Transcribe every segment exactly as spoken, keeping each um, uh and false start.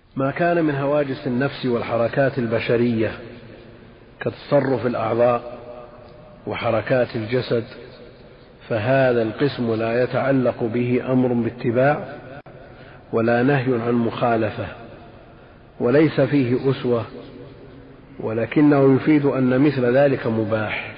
ما كان من هواجس النفس والحركات البشرية كتصرف الأعضاء وحركات الجسد فهذا القسم لا يتعلق به أمر باتباع ولا نهي عن مخالفة وليس فيه أسوة، ولكنه يفيد أن مثل ذلك مباح،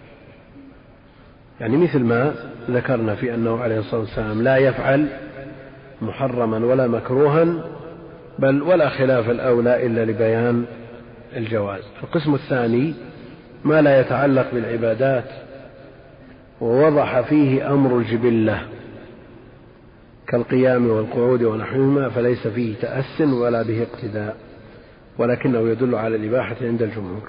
يعني مثل ما ذكرنا في أنه عليه الصلاة والسلام لا يفعل محرما ولا مكروها بل ولا خلاف الأولى إلا لبيان الجواز. القسم الثاني ما لا يتعلق بالعبادات ووضح فيه أمر الجبلة كالقيام والقعود ونحوهما فليس فيه تأس ولا به اقتداء، ولكنه يدل على الإباحة عند الجمهور.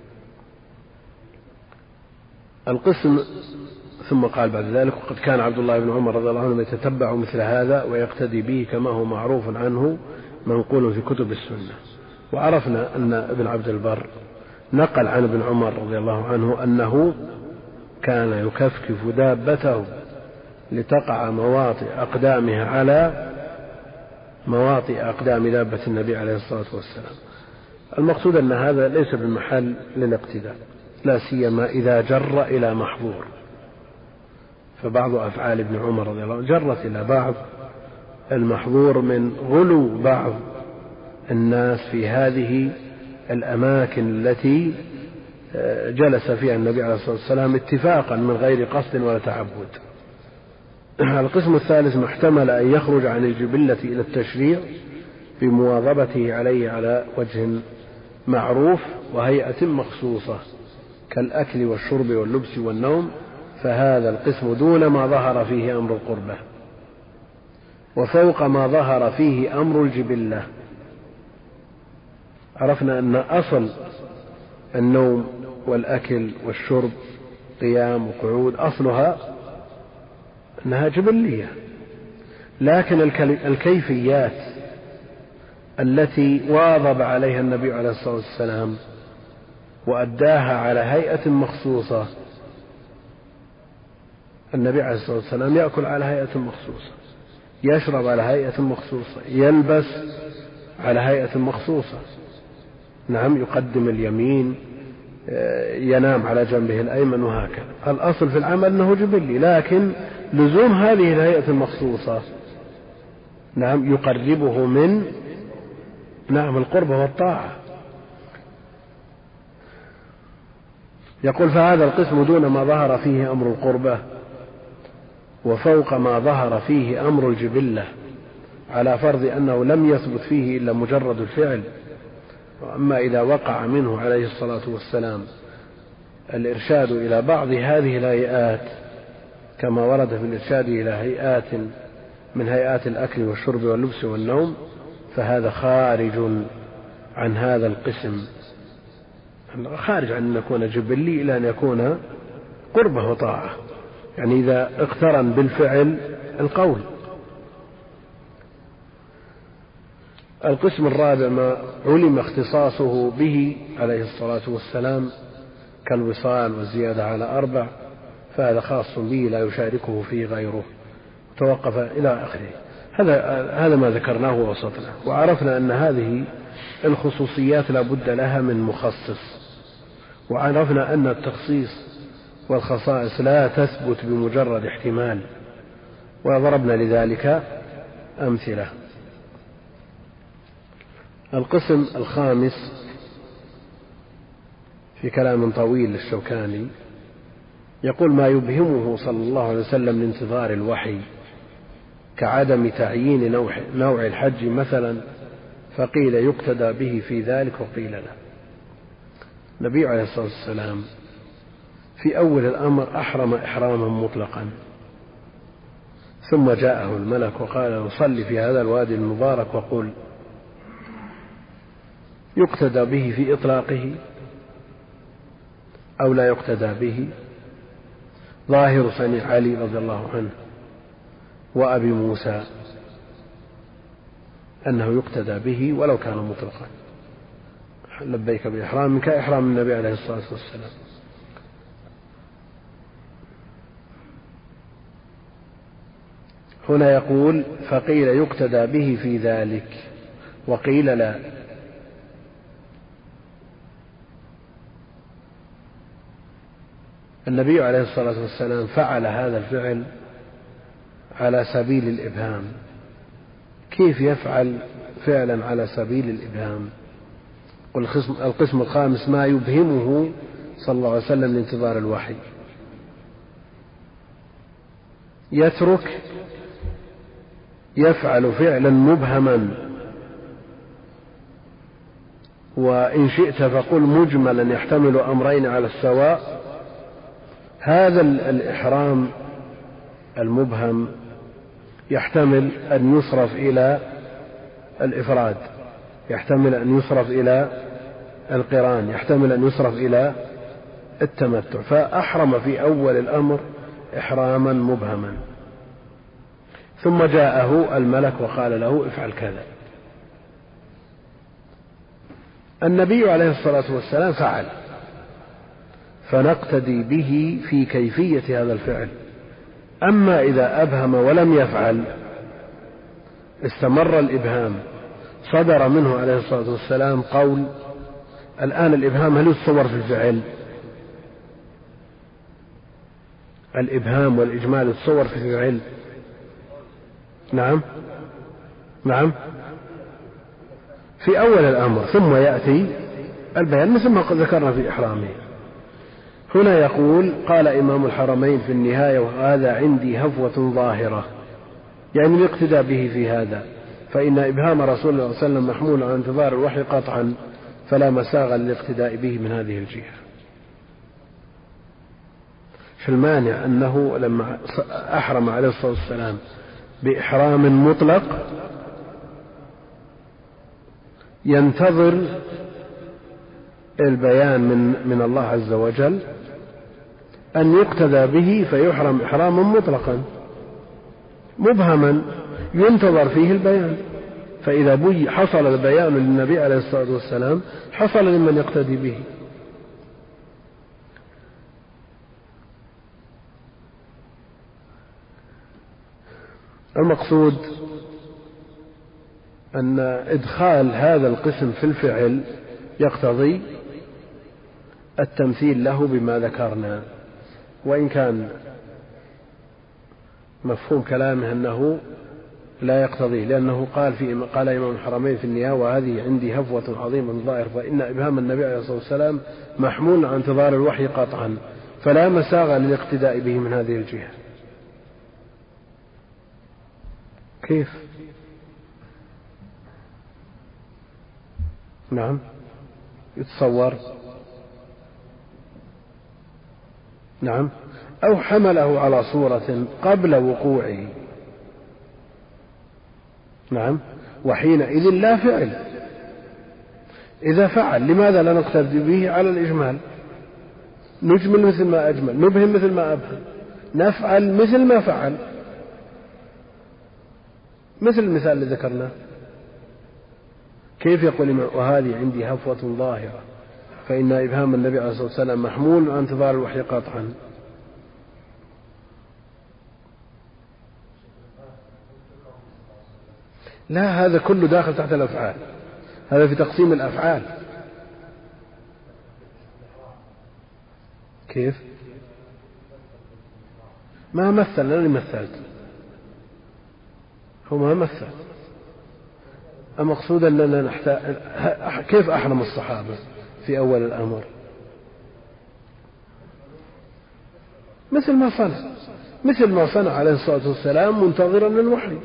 القسم ثم قال بعد ذلك: وقد كان عبد الله بن عمر رضي الله عنه يتتبع مثل هذا ويقتدي به كما هو معروف عنه منقول في كتب السنة. وعرفنا أن ابن عبد البر نقل عن ابن عمر رضي الله عنه أنه كان يكفكف دابته لتقع مواطئ أقدامها على مواطئ أقدام دابة النبي عليه الصلاة والسلام. المقصود أن هذا ليس بمحل للاقتداء، لا سيما إذا جر إلى محظور، فبعض أفعال ابن عمر رضي الله عنه جرت إلى بعض المحظور من غلو بعض الناس في هذه الأماكن التي جلس فيها النبي عليه الصلاة والسلام اتفاقا من غير قصد ولا تعبد. القسم الثالث محتمل أن يخرج عن الجبلة إلى التشريع بمواظبته عليه على وجه معروف وهيئة مخصوصة كالأكل والشرب واللبس والنوم، فهذا القسم دون ما ظهر فيه أمر القربة وفوق ما ظهر فيه أمر الجبلة. عرفنا أن أصل النوم والأكل والشرب قيام وقعود أصلها أنها جبلية، لكن الكيفيات التي واظب عليها النبي عليه الصلاة والسلام وأداها على هيئة مخصوصة، النبي عليه الصلاة والسلام يأكل على هيئة مخصوصة، يشرب على هيئة مخصوصة، يلبس على هيئة مخصوصة، نعم، يقدم اليمين، ينام على جنبه الأيمن وهكذا. الأصل في العمل أنه جبلي، لكن لزوم هذه الهيئة المخصوصة نعم يقربه من نعم القربة والطاعة. يقول: فهذا القسم دون ما ظهر فيه أمر القربة وفوق ما ظهر فيه أمر الجبلة، على فرض أنه لم يثبت فيه إلا مجرد الفعل. وأما إذا وقع منه عليه الصلاة والسلام الإرشاد إلى بعض هذه الهيئات كما ورد في الإرشاد إلى هيئات من هيئات الأكل والشرب واللبس والنوم، فهذا خارج عن هذا القسم، خارج عن أن يكون جبلي إلى أن يكون قربة وطاعة، يعني إذا اقترن بالفعل القول. القسم الرابع ما علم اختصاصه به عليه الصلاة والسلام كالوصال والزيادة على أربع، فهذا خاص به لا يشاركه فيه غيره، توقف إلى آخره. هذا هذا ما ذكرناه ووصفناه، وعرفنا أن هذه الخصوصيات لا بد لها من مخصص، وعرفنا أن التخصيص والخصائص لا تثبت بمجرد احتمال، وضربنا لذلك أمثلة. القسم الخامس في كلام طويل للشوكاني يقول: ما يبهمه صلى الله عليه وسلم لانتظار الوحي كعدم تعيين نوع, نوع الحج مثلا، فقيل يقتدى به في ذلك وقيل لا. النبي عليه الصلاة والسلام في أول الأمر أحرم إحراما مطلقا، ثم جاءه الملك وقال له: صل في هذا الوادي المبارك وقل. يقتدى به في إطلاقه أو لا يقتدى به؟ ظاهر صنيع علي رضي الله عنه وأبي موسى أنه يقتدى به ولو كان مطلقا، لبيك بإحرام كإحرام النبي عليه الصلاة والسلام. هنا يقول: فقيل يقتدى به في ذلك، وقيل لا. النبي عليه الصلاة والسلام فعل هذا الفعل على سبيل الإبهام. كيف يفعل فعلا على سبيل الإبهام؟ القسم الخامس ما يبهمه صلى الله عليه وسلم لانتظار الوحي. يترك يفعل فعلا مبهما، وإن شئت فقل مجملا يحتمل أمرين على السواء. هذا الإحرام المبهم يحتمل أن يصرف إلى الإفراد، يحتمل أن يصرف إلى القران، يحتمل أن يصرف إلى التمتع، فأحرم في أول الأمر إحراما مبهما، ثم جاءه الملك وقال له افعل كذا. النبي عليه الصلاة والسلام فعل، فنقتدي به في كيفية هذا الفعل. أما إذا أبهم ولم يفعل، استمر الإبهام، صدر منه عليه الصلاة والسلام قول: الآن الإبهام هل يتصور في الفعل؟ الإبهام والإجمال يتصور في الفعل؟ نعم نعم في أول الأمر، ثم يأتي البيان مثل ما ذكرنا في إحرامه. هنا يقول: قال إمام الحرمين في النهاية: وهذا عندي هفوة ظاهرة، يعني الاقتداء به في هذا، فإن إبهام رسول الله صلى الله عليه وسلم محمول على انتظار الوحي قطعا، فلا مساغ للاقتداء به من هذه الجهة. في المانع أنه لما أحرم عليه الصلاة والسلام بإحرام مطلق ينتظر البيان من من الله عز وجل أن يقتدى به فيحرم إحراما مطلقا مبهما ينتظر فيه البيان، فإذا بي حصل البيان للنبي عليه الصلاة والسلام حصل لمن يقتدي به. المقصود أن إدخال هذا القسم في الفعل يقتضي التمثيل له بما ذكرنا، وإن كان مفهوم كلامه أنه لا يقتضي، لأنه قال في قال إمام الحرمين في النهاية: وهذه عندي هفوة عظيمة ظاهر، فإن إبهام النبي عليه الصلاة والسلام محمول عن انتظار الوحي قطعا، فلا مساغ للاقتداء به من هذه الجهة. كيف؟ نعم يتصور. نعم أو حمله على صورة قبل وقوعه. نعم وحينئذ لا فعل. إذا فعل لماذا لا نقتدي به على الإجمال؟ نجمل مثل ما أجمل، نبهم مثل ما أبهم، نفعل مثل ما فعل، مثل المثال اللي ذكرناه. كيف يقول: وهذه عندي هفوة ظاهرة، فإن إبهام النبي عليه الصلاة والسلام محمول عن انتظار الوحي قطعا؟ لا، هذا كله داخل تحت الأفعال، هذا في تقسيم الأفعال. كيف؟ ما مثل، أنا اللي مثلت، هو ما مثل. المقصود أننا نحتاج. كيف أحرم الصحابة في أول الأمر؟ مثل ما صنع مثل ما صنع عليه الصلاة والسلام منتظرا للوحي.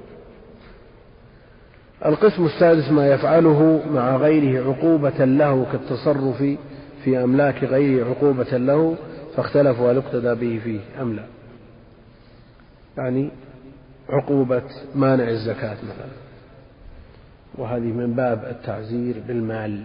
القسم السادس ما يفعله مع غيره عقوبة له كالتصرف في أملاك غيره عقوبة له، فاختلفوا هل يقتدى به فيه أم لا. يعني عقوبة مانع الزكاة مثلا، وهذه من باب التعزير بالمال.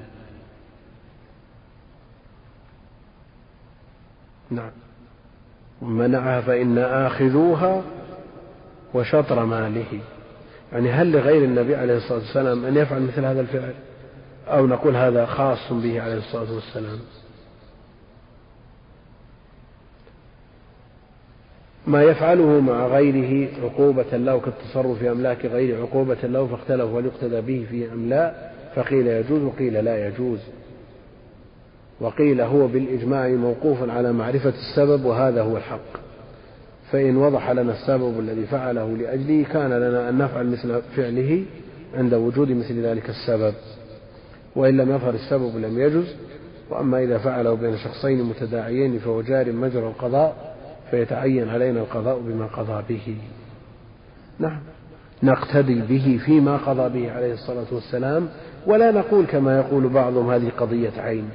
نعم منعها فإن آخذوها وشطر ماله. يعني هل لغير النبي عليه الصلاة والسلام أن يفعل مثل هذا الفعل، أو نقول هذا خاص به عليه الصلاة والسلام؟ ما يفعله مع غيره عقوبة له كالتصرف في أملاك غيره عقوبة له فاختلف هل يقتدى به في أم لا، فقيل يجوز وقيل لا يجوز، وقيل هو بالإجماع موقوف على معرفة السبب وهذا هو الحق، فإن وضح لنا السبب الذي فعله لأجله كان لنا أن نفعل مثل فعله عند وجود مثل ذلك السبب، وإن لم يظهر السبب لم يجوز. وأما إذا فعله بين شخصين متداعيين فهو جار مجرى القضاء فيتعين علينا القضاء بما قضى به. نعم، نقتدي به فيما قضى به عليه الصلاة والسلام، ولا نقول كما يقول بعضهم هذه قضية عين.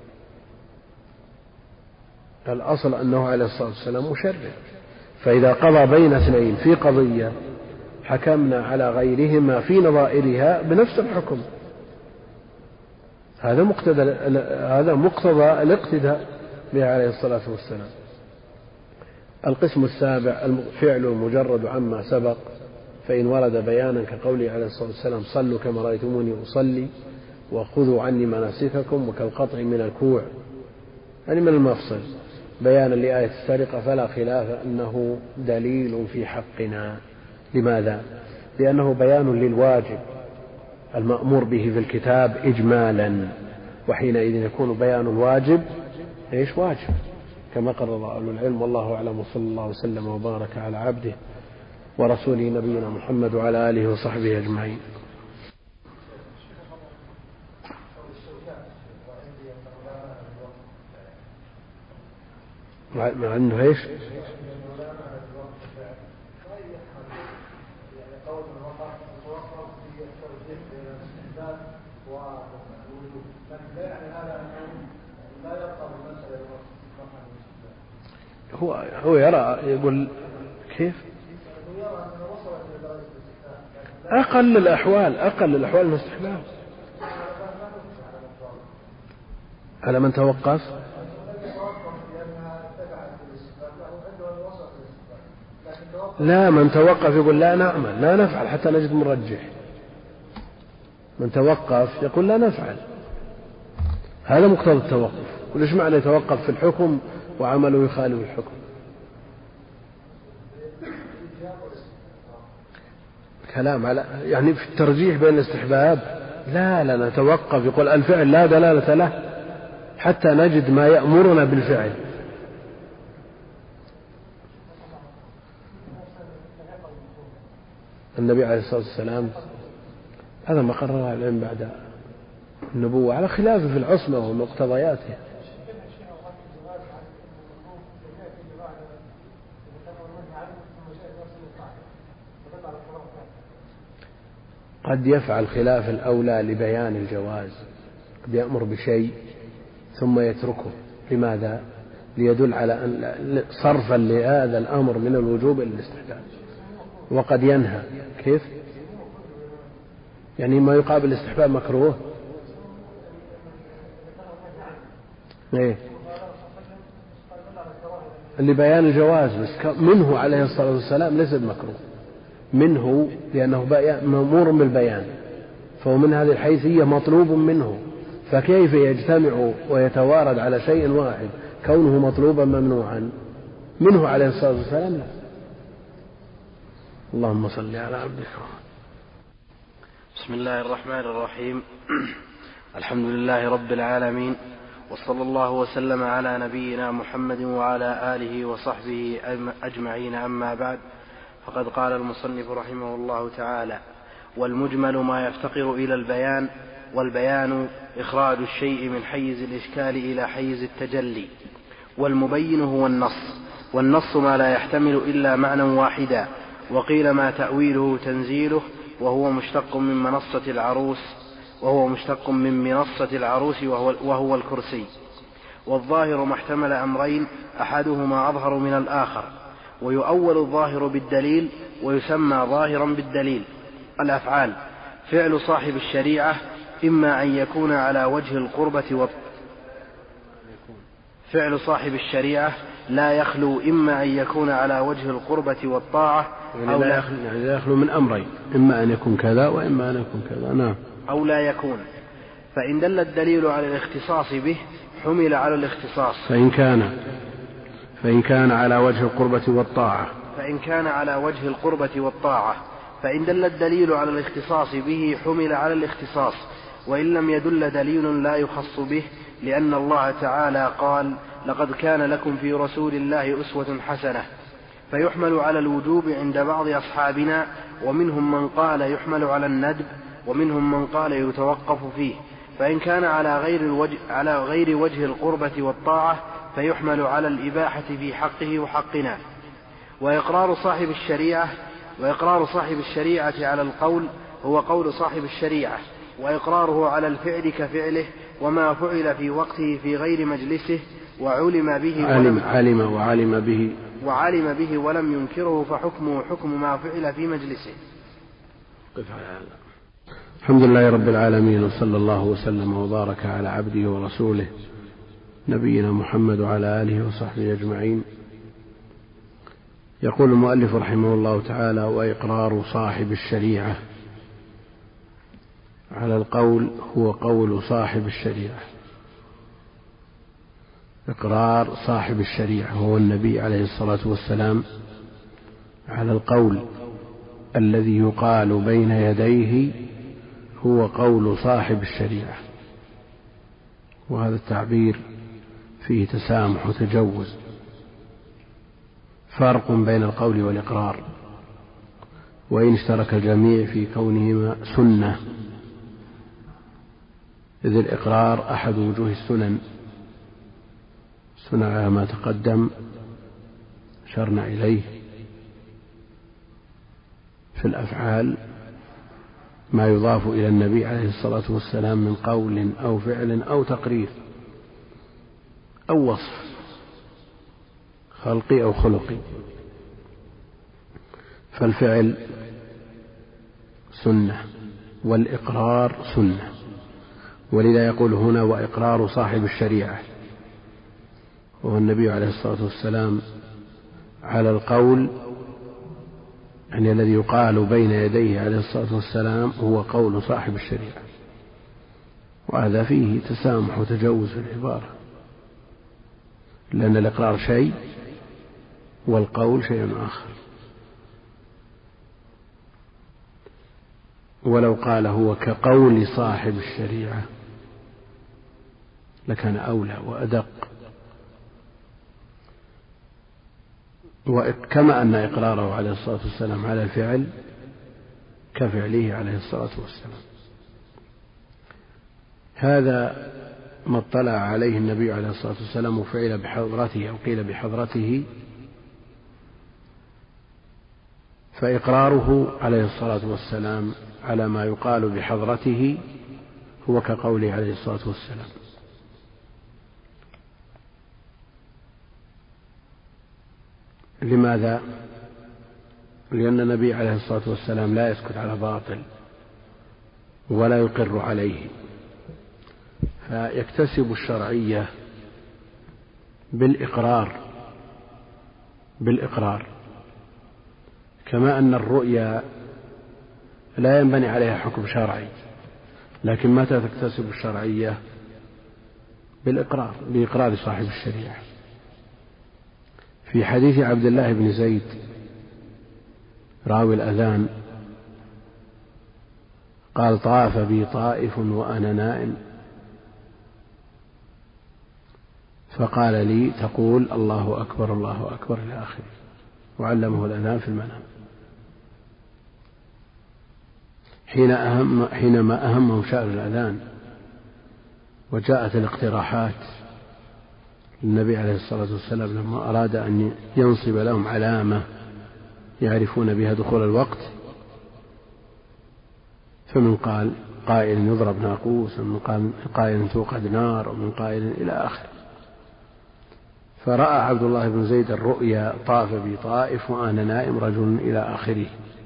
الأصل أنه عليه الصلاة والسلام مشرع، فإذا قضى بين اثنين في قضية حكمنا على غيرهما في نظائرها بنفس الحكم، هذا مقتضى هذا مقتضى الاقتداء به عليه الصلاة والسلام. القسم السابع الفعل المجرد عما سبق، فإن ورد بيانا كقوله عليه الصلاة والسلام صلوا كما رأيتموني أصلي وخذوا عني مناسككم، وكالقطع من الكوع يعني من المفصل بيانا لآية السرقة، فلا خلاف أنه دليل في حقنا. لماذا؟ لأنه بيان للواجب المأمور به في الكتاب إجمالا، وحينئذ يكون بيان واجب إيش واجب كما قرر أهل العلم. والله أعلم، وصلى الله وسلم وبارك على عبده ورسوله نبينا محمد وعلى آله وصحبه أجمعين. مع أنه إيش هو هو يرى يقول كيف أقل الأحوال أقل الأحوال من استحباب على من توقف. لا، من توقف يقول لا نعمل لا نفعل حتى نجد مرجح. من توقف يقول لا نفعل، هذا مقتضى التوقف. وليش معنى يتوقف في الحكم وعمله يخالف الحكم؟ كلام على يعني في الترجيح بين الاستحباب. لا لا نتوقف، يقول الفعل لا دلالة له حتى نجد ما يأمرنا بالفعل. النبي عليه الصلاة والسلام هذا ما قرره العلم بعد النبوة على خلافه في العصمة ومقتضياتها. قد يفعل خلاف الأولى لبيان الجواز، قد يأمر بشيء ثم يتركه. لماذا؟ ليدل على أن صرفا لهذا الأمر من الوجوب إلى الاستحباب. وقد ينهى كيف؟ يعني ما يقابل الاستحباب مكروه. ايه لبيان الجواز، بس منه عليه الصلاة والسلام ليس بمكروه، منه لأنه مأمور بالبيان، فهو من هذه الحيثية مطلوب منه. فكيف يجتمع ويتوارد على شيء واحد كونه مطلوبا ممنوعا؟ منه عليه الصلاة والسلام لا. اللهم صل على عبدك. بسم الله الرحمن الرحيم. الحمد لله رب العالمين، وصلى الله وسلم على نبينا محمد وعلى آله وصحبه أجمعين. أما بعد، فقد قال المصنف رحمه الله تعالى: والمجمل ما يفتقر إلى البيان، والبيان إخراج الشيء من حيز الإشكال إلى حيز التجلي، والمبين هو النص، والنص ما لا يحتمل إلا معنى واحدا. وقيل ما تأويله تنزيله، وهو مشتق من منصة العروس وهو مشتق من منصة العروس وهو, وهو الكرسي. والظاهر ما احتمل أمرين أحدهما أظهر من الآخر، ويؤول الظاهر بالدليل ويسمى ظاهرا بالدليل. الأفعال: فعل صاحب الشريعة إما أن يكون على وجه القربة و... فعل صاحب الشريعة لا يخلو إما أن يكون على وجه القربة والطاعة يعني أو لا يخلو, يعني لا يخلو من أمرين، إما أن يكون كذا وإما أن يكون كذا. نعم. أو لا يكون. فإن دل الدليل على الاختصاص به حمل على الاختصاص. فإن كان فإن كان على وجه القربة والطاعة فإن كان على وجه القربة والطاعة فإن دل الدليل على الاختصاص به حمل على الاختصاص، وإن لم يدل دليل لا يخص به، لأن الله تعالى قال: لقد كان لكم في رسول الله أسوة حسنة، فيحمل على الوجوب عند بعض أصحابنا، ومنهم من قال يحمل على الندب، ومنهم من قال يتوقف فيه. فإن كان على غير, الوجه على غير وجه القربة والطاعة فيحمل على الإباحة في حقه وحقنا. وإقرار صاحب الشريعة وإقرار صاحب الشريعة على القول هو قول صاحب الشريعة، وإقراره على الفعل كفعله، وما فعل في وقته في غير مجلسه وعلم به علم, علم وعلم به وعلم به ولم ينكره فحكمه حكم ما فعل في مجلسه. الحمد لله رب العالمين، وصلى الله وسلم وبارك على عبده ورسوله نبينا محمد وعلى آله وصحبه أجمعين. يقول المؤلف رحمه الله تعالى: وإقرار صاحب الشريعة على القول هو قول صاحب الشريعة. إقرار صاحب الشريعة هو النبي عليه الصلاة والسلام على القول الذي يقال بين يديه هو قول صاحب الشريعة. وهذا التعبير فيه تسامح وتجوز، فرق بين القول والإقرار، وإن اشترك الجميع في كونهما سنة، إذ الإقرار أحد وجوه السنن، سنة على ما تقدم شرنا إليه في الأفعال ما يضاف إلى النبي عليه الصلاة والسلام من قول أو فعل أو تقرير أو وصف خلقي أو خلقي. فالفعل سنة والإقرار سنة، ولذا يقول هنا: وإقرار صاحب الشريعة، وهو النبي عليه الصلاة والسلام على القول يعني الذي يقال بين يديه عليه الصلاة والسلام هو قول صاحب الشريعة. وهذا فيه تسامح وتجوز في العبارة، لأن الإقرار شيء والقول شيء آخر. ولو قال هو كقول صاحب الشريعة لكان أولى وأدق، وكما أن إقراره عليه الصلاة والسلام على الفعل كفعله عليه الصلاة والسلام. هذا ما اطلع عليه النبي عليه الصلاة والسلام وفعل بحضرته أو قيل بحضرته، فإقراره عليه الصلاة والسلام على ما يقال بحضرته هو كقوله عليه الصلاة والسلام. لماذا؟ لأن النبي عليه الصلاة والسلام لا يسكت على باطل ولا يقر عليه، فيكتسب الشرعية بالإقرار بالإقرار كما أن الرؤيا لا ينبني عليها حكم شرعي، لكن متى تكتسب الشرعية؟ بالإقرار بإقرار صاحب الشريعة. في حديث عبد الله بن زيد راوي الأذان قال: طاف بي طائف وأنا نائم فقال لي: تقول الله أكبر الله أكبر إلى آخره، وعلمه الأذان في المنام. حين أهم حينما أهمهم شأن الأذان وجاءت الاقتراحات للنبي عليه الصلاة والسلام لما أراد أن ينصب لهم علامة يعرفون بها دخول الوقت، فمن قال قائل يضرب ناقوس، ومن قائل توقد نار، ومن قائل إلى آخره. فرأى عبد الله بن زيد الرؤيا: طاف بي طائف وأنا نائم رجل إلى آخره،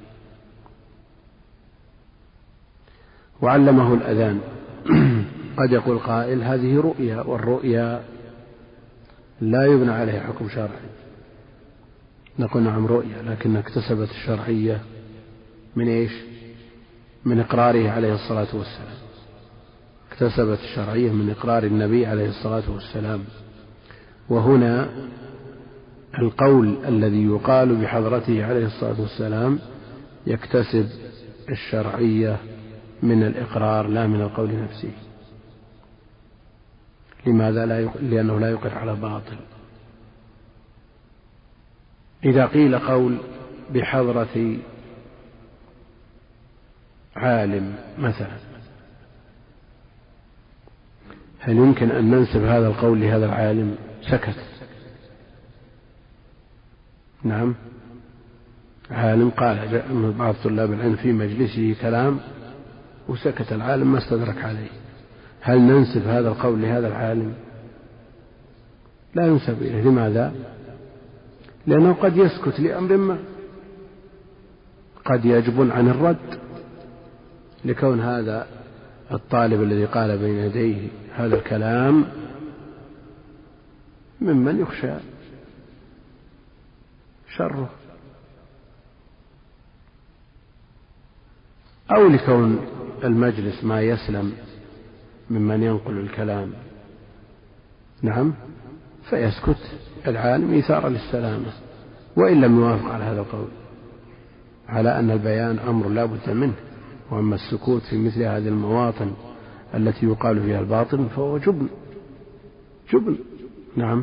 وعلمه الأذان. قد يقول قائل: هذه رؤيا، والرؤيا لا يبنى عليها حكم شرعي. نقول: نعم رؤيا، لكن اكتسبت الشرعية من إيش؟ من إقراره عليه الصلاة والسلام. اكتسبت الشرعية من إقرار النبي عليه الصلاة والسلام. وهنا القول الذي يقال بحضرته عليه الصلاة والسلام يكتسب الشرعية من الإقرار لا من القول نفسه. لماذا؟ لا يق... لأنه لا يقر على باطل. إذا قيل قول بحضرة عالم مثلا، هل يمكن أن ننسب هذا القول لهذا العالم؟ سكت. نعم، عالم قال جاء بعض طلاب العلم في مجلسه كلام وسكت العالم ما استدرك عليه، هل ننسب هذا القول لهذا العالم؟ لا ينسب إليه. لماذا؟ لأنه قد يسكت لأمر ما، قد يجبن عن الرد، لكون هذا الطالب الذي قال بين يديه هذا الكلام ممن يخشى شره، أو لكون المجلس ما يسلم ممن ينقل الكلام. نعم، فيسكت العالم إيثارا للسلامة، وإن لم يوافق على هذا القول، على أن البيان أمر لا بد منه، وأما السكوت في مثل هذه المواطن التي يقال فيها الباطل فهو جبن جبن. نعم،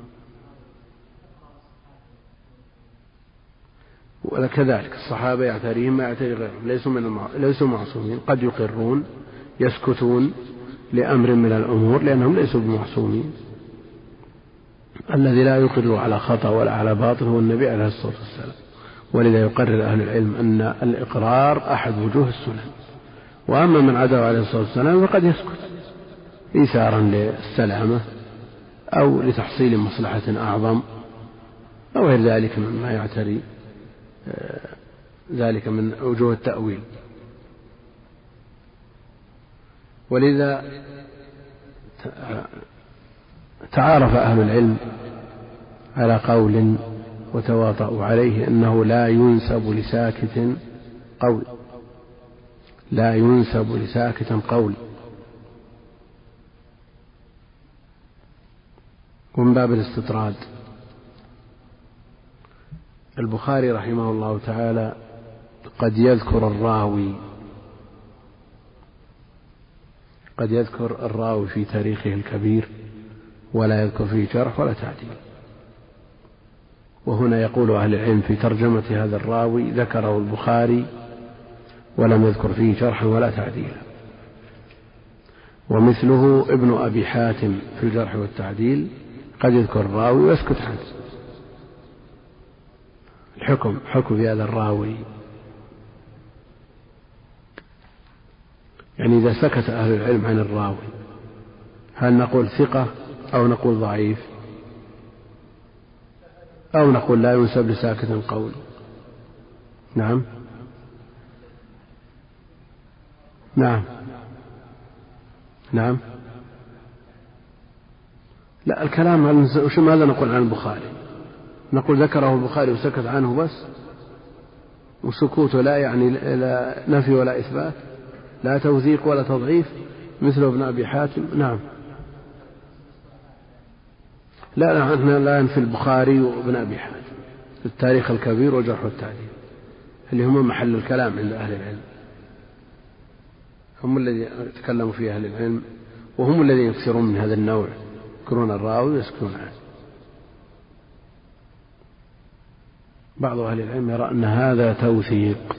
وكذلك الصحابة يعتريهم ما يعتري غيرهم، ليسوا من المع... ليسوا معصومين، قد يقرون يسكتون لأمر من الأمور لأنهم ليسوا بمعصومين. الذي لا يقر على خطأ ولا على باطل هو النبي عليه الصلاة والسلام، ولذا يقرر أهل العلم أن الإقرار أحد وجوه السنن، وأما من عداه عليه الصلاة والسلام فقد يسكت إيثارا للسلامة أو لتحصيل مصلحة أعظم أو غير ذلك مما يعتري ذلك من وجوه التأويل. ولذا تعارف أهل العلم على قول وتواطؤوا عليه أنه لا ينسب لساكت قول، لا ينسب لساكت قول. ومن باب الاستطراد البخاري رحمه الله تعالى قد يذكر الراوي قد يذكر الراوي في تاريخه الكبير ولا يذكر فيه جرح ولا تعديل، وهنا يقول أهل العلم في ترجمة هذا الراوي ذكره البخاري ولم يذكر فيه جرحا ولا تعديلا. ومثله ابن أبي حاتم في الجرح والتعديل قد يذكر الراوي ويسكت عنه. الحكم حكم في هذا الراوي، يعني إذا سكت أهل العلم عن الراوي هل نقول ثقة أو نقول ضعيف أو نقول لا ينسب لساكت قول؟ نعم نعم نعم لا، الكلام عن وش ماذا نقول عن البخاري؟ نقول ذكره البخاري وسكت عنه بس، وسكوته لا يعني لا نفي ولا إثبات، لا توثيق ولا تضعيف مثل ابن أبي حاتم. نعم، لا لا لا ينفي البخاري وابن أبي حاتم في التاريخ الكبير والجرح والتعديل اللي هم محل الكلام عند أهل العلم، هم الذين تكلموا فيه أهل العلم، وهم الذين يكثرون من هذا النوع، يذكرون الراوي ويسكتون عنه. بعض أهل العلم يرى أن هذا توثيق،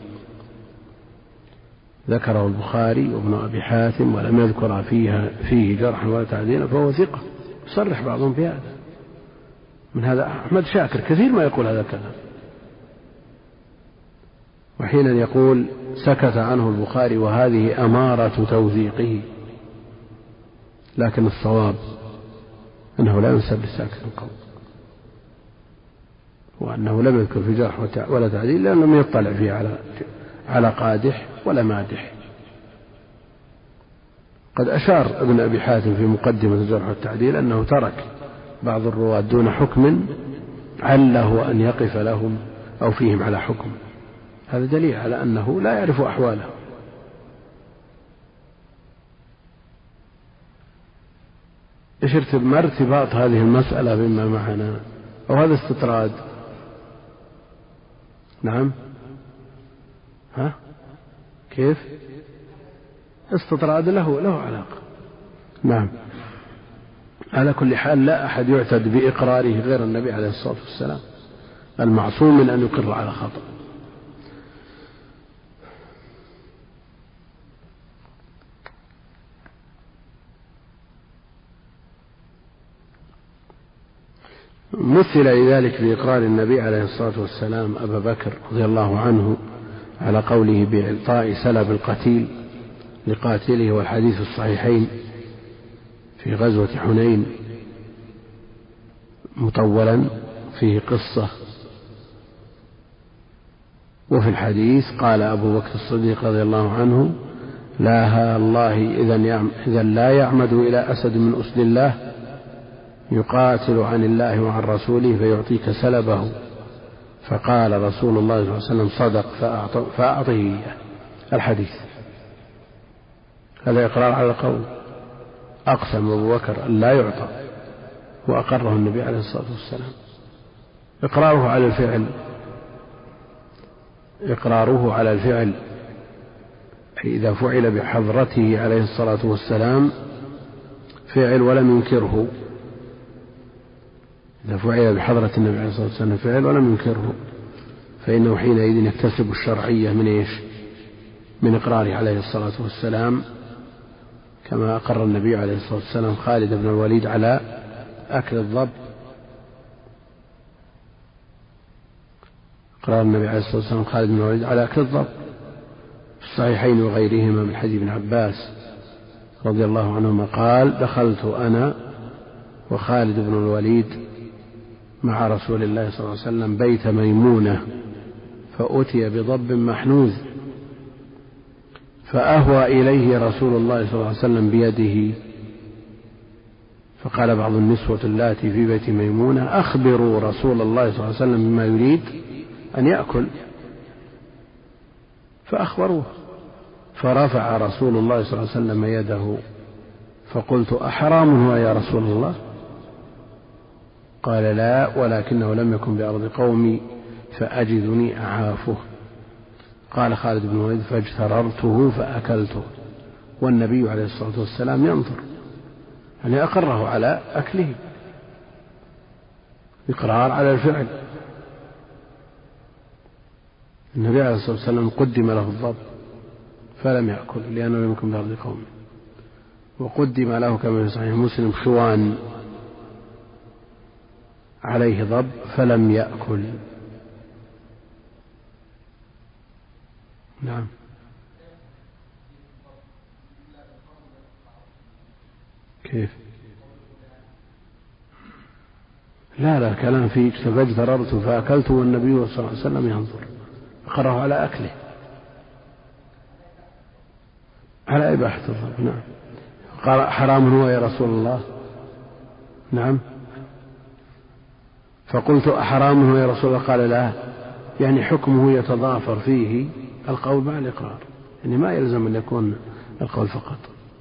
ذكره البخاري وابن أبي حاتم ولم يذكر فيها فيه جرحا ولا تعديلا فهو ثقة، يصرح بعضهم في هذا. من هذا أحمد شاكر كثير ما يقول هذا الكلام، وحينا يقول سكت عنه البخاري وهذه أمارة توثيقه، لكن الصواب أنه لا ينسب للساكت القول، وأنه لم يذكر في جرح ولا تعديل لأنه لم يطلع فيه على على قادح ولا مادح. قد أشار ابن أبي حاتم في مقدمة الجرح والتعديل أنه ترك بعض الرواة دون حكم عله أن يقف لهم أو فيهم على حكم، هذا دليل على أنه لا يعرف أحواله. إيش ما ارتباط هذه المسألة بما معنا؟ أو هذا استطراد؟ نعم. ها كيف؟ استطراد له له علاقة. نعم. على كل حال لا أحد يعتد بإقراره غير النبي عليه الصلاة والسلام المعصوم من أن يقر على خطأ. مثل لذلك بإقرار النبي عليه الصلاة والسلام أبا بكر رضي الله عنه على قوله بإعطاء سلب القتيل لقاتله، والحديث الصحيحين في غزوة حنين مطولا فيه قصة. وفي الحديث قال أبو بكر الصديق رضي الله عنه: لا الله إذا لا يعمد إلى أسد من أسد الله يقاتل عن الله وعن رسوله فيعطيك سلبه. فقال رسول الله صلى الله عليه وسلم: صدق فأعطه إياه. الحديث هذا إقرار على القول. أقسم أبو بكر أن لا يعطى وأقره النبي عليه الصلاة والسلام. إقراره على الفعل إقراره على الفعل إذا فعل بحضرته عليه الصلاة والسلام فعل ولم ينكره، إذا فعل بحضرة النبي عليه الصلاة والسلام فعل ولم ينكره فإنه حينئذ يكتسب الشرعية من إيش؟ من إقراره عليه الصلاة والسلام، كما أقر النبي عليه الصلاة والسلام خالد بن الوليد على أكل الضب. أقرار النبي عليه الصلاة والسلام خالد بن الوليد على أكل الضب في الصحيحين وغيرهما من حديث ابن عباس رضي الله عنهما قال: دخلت أنا وخالد بن الوليد مع رسول الله صلى الله عليه وسلم بيت ميمونة فأتي بضب محنوذ فأهوى إليه رسول الله صلى الله عليه وسلم بيده، فقال بعض النسوة اللاتي في بيت ميمونة: أخبروا رسول الله صلى الله عليه وسلم بما يريد أن يأكل. فأخبروه، فرفع رسول الله صلى الله عليه وسلم يده فقلت: أحرام هو يا رسول الله؟ قال: لا، ولكنه لم يكن بأرض قومي فأجدني أعافه. قال خالد بن الوليد: فاجتررته فأكلته، والنبي عليه الصلاة والسلام ينظر، يعني أقره على أكله، إقرار على الفعل. النبي عليه الصلاة والسلام قدم له الضب فلم يأكل لأنه لم يكن بأرض قومه، وقدم له كما في صحيح مسلم خوان عليه ضب فلم يأكل. نعم. كيف؟ لا لا كلام فيك. فاجتررت فأكلت والنبي صلى الله عليه وسلم ينظر، أقره على أكله، على إباحة الضب. نعم. قال: حرام هو يا رسول الله؟ نعم. فقلت: أحرام هو يا رسول الله؟ قال: لا، يعني حكمه يتضافر فيه القول مع الإقرار، يعني ما يلزم أن يكون القول فقط.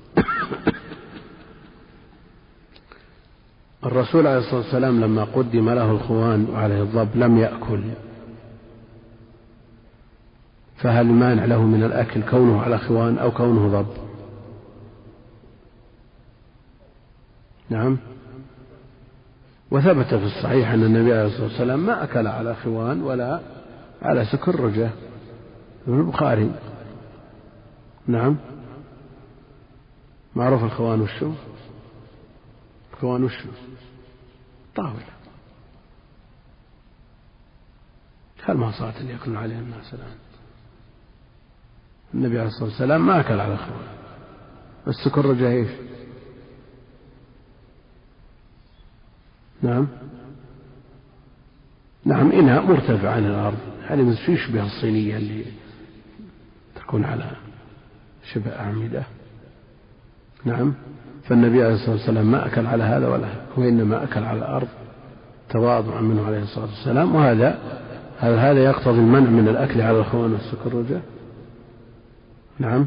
الرسول عليه الصلاة والسلام لما قدم له الخوان وعليه الضب لم يأكل، فهل مانع له من الأكل كونه على خوان أو كونه ضب؟ نعم. وثبت في الصحيح أن النبي عليه الصلاة والسلام ما أكل على خوان ولا على سكرجة في البخاري. نعم. معروف الخوان والشو؟ الخوان والشو طاولة، هل ما صارت اللي يأكلون عليها الناس الآن؟ النبي عليه الصلاة والسلام ما أكل على خوان. السكرجة إيش؟ نعم. نعم، إناء مرتفع عن الأرض، هذه يعني يشبه الصينية اللي تكون على شبه أعمدة. نعم. فالنبي عليه الصلاة والسلام ما أكل على هذا ولا هذا، وإنما أكل على الأرض تواضعا منه عليه الصلاة والسلام. وهذا هذا يقتضي المنع من الأكل على الخوان والسكرجة. نعم.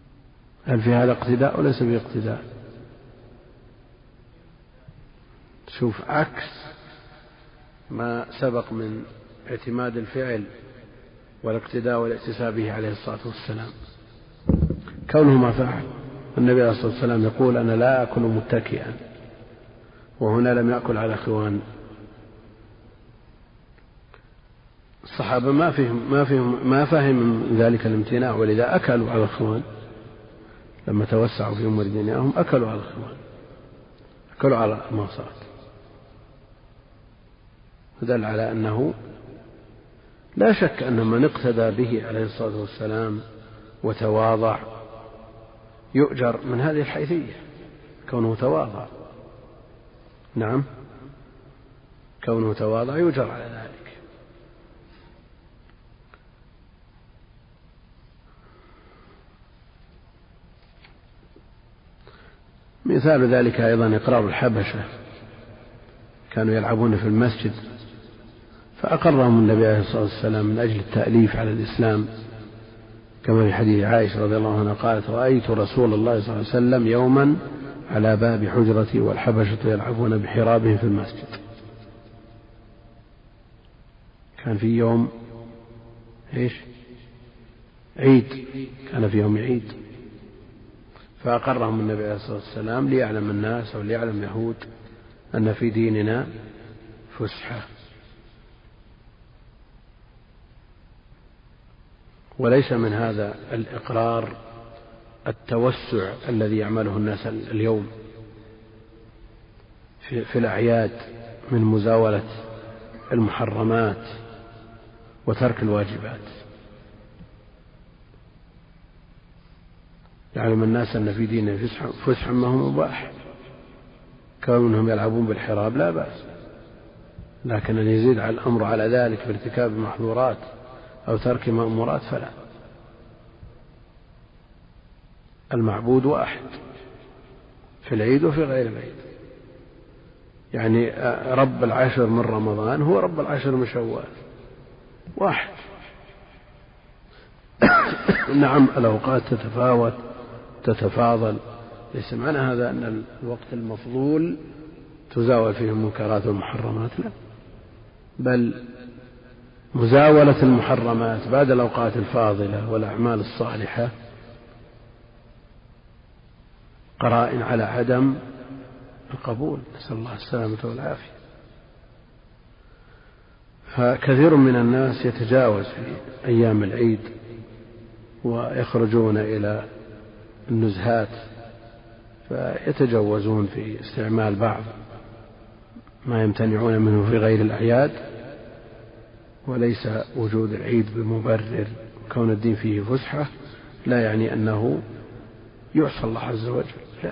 هل في هذا اقتداء وليس فيه اقتداء؟ شوف عكس ما سبق من اعتماد الفعل والاقتداء والاحتساب به عليه الصلاة والسلام، كونه ما فعل. النبي عليه الصلاة والسلام يقول أنا لا أكل متكئا، وهنا لم يأكل على خوان. الصحابة ما فهم ما فهم ما فهم من ذلك الامتناع، ولذا أكلوا على الخوان لما توسعوا في أمور دنياهم، أكلوا على الخوان، أكلوا على المعصات. فدل على أنه لا شك أن من اقتدى به عليه الصلاة والسلام وتواضع يؤجر من هذه الحيثية، كونه تواضع. نعم، كونه تواضع يؤجر على ذلك. مثال ذلك أيضا إقرار الحبشة، كانوا يلعبون في المسجد فأقرهم النبي عليه الصلاة والسلام من أجل التأليف على الإسلام، كما في حديث عائشة رضي الله عنها قالت رأيت رسول الله صلى الله عليه وسلم يوما على باب حجرتي والحبشة يلعبون بحرابهم في المسجد. كان في يوم إيش؟ عيد، كان في يوم عيد، فأقرهم النبي عليه الصلاة والسلام ليعلم الناس أو ليعلم يهود أن في ديننا فسحة. وليس من هذا الإقرار التوسع الذي يعمله الناس اليوم في, في الأعياد من مزاولة المحرمات وترك الواجبات. يعلم الناس أن في ديننا فسحة ما هو مباح، كونهم يلعبون بالحراب لا بأس، لكن أن يزيد على الأمر على ذلك بارتكاب المحظورات أو ترك مأمورات فلا. المعبود واحد في العيد وفي غير العيد، يعني رب العشر من رمضان هو رب العشر من شوال واحد. نعم الأوقات تتفاوت تتفاضل، ليس معنى هذا أن الوقت المفضول تزاول فيه المنكرات والمحرمات، لا، بل مزاولة المحرمات بعد الأوقات الفاضلة والأعمال الصالحة قرائن على عدم القبول، نسأل الله السلامة والعافية. فكثير من الناس يتجاوز في أيام العيد ويخرجون إلى النزهات، فيتجوزون في استعمال بعض ما يمتنعون منه في غير الأعياد، وليس وجود العيد بمبرر. كون الدين فيه فسحة لا يعني أنه يعصى الله عز وجل، لا،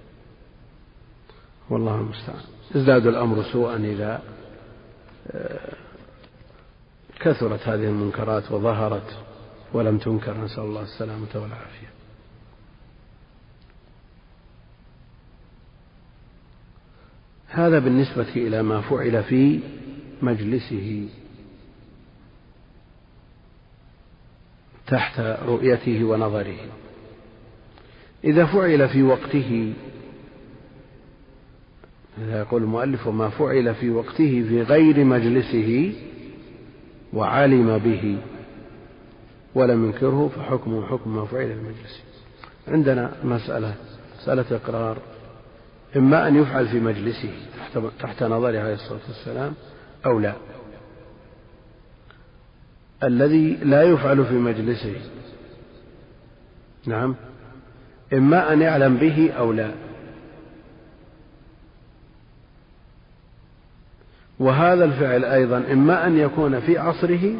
والله المستعان. ازداد الأمر سوءا إذا كثرت هذه المنكرات وظهرت ولم تنكر، نسأل الله السلامة والعافية. هذا بالنسبة إلى ما فعل في مجلسه تحت رؤيته ونظره. إذا فعل في وقته، إذا يقول المؤلف وما فعل في وقته في غير مجلسه وعلم به ولم ينكره فحكمه حكم ما فعل في مجلسه. عندنا مسألة مسألة إقرار، إما أن يفعل في مجلسه تحت, تحت نظره عليه الصلاة والسلام أو لا. الذي لا يفعل في مجلسه، نعم، إما أن يعلم به أو لا، وهذا الفعل أيضا إما أن يكون في عصره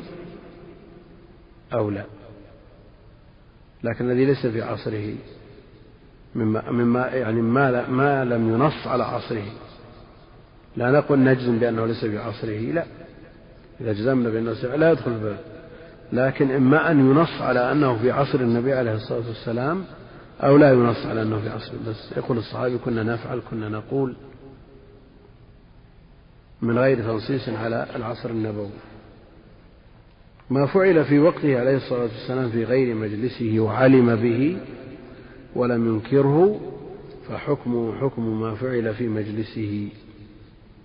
أو لا. لكن الذي ليس في عصره مما, مما يعني ما, ما لم ينص على عصره، لا نقول نجزم بأنه ليس في عصره، لا، إذا جزمنا بأنه لا يدخل به، لكن إما أن ينص على أنه في عصر النبي عليه الصلاة والسلام أو لا ينص على أنه في عصر. بس يقول الصحابي كنا نفعل كنا نقول من غير تنصيص على العصر النبوي. ما فعل في وقته عليه الصلاة والسلام في غير مجلسه وعلم به ولم ينكره فحكمه حكم ما فعل في مجلسه.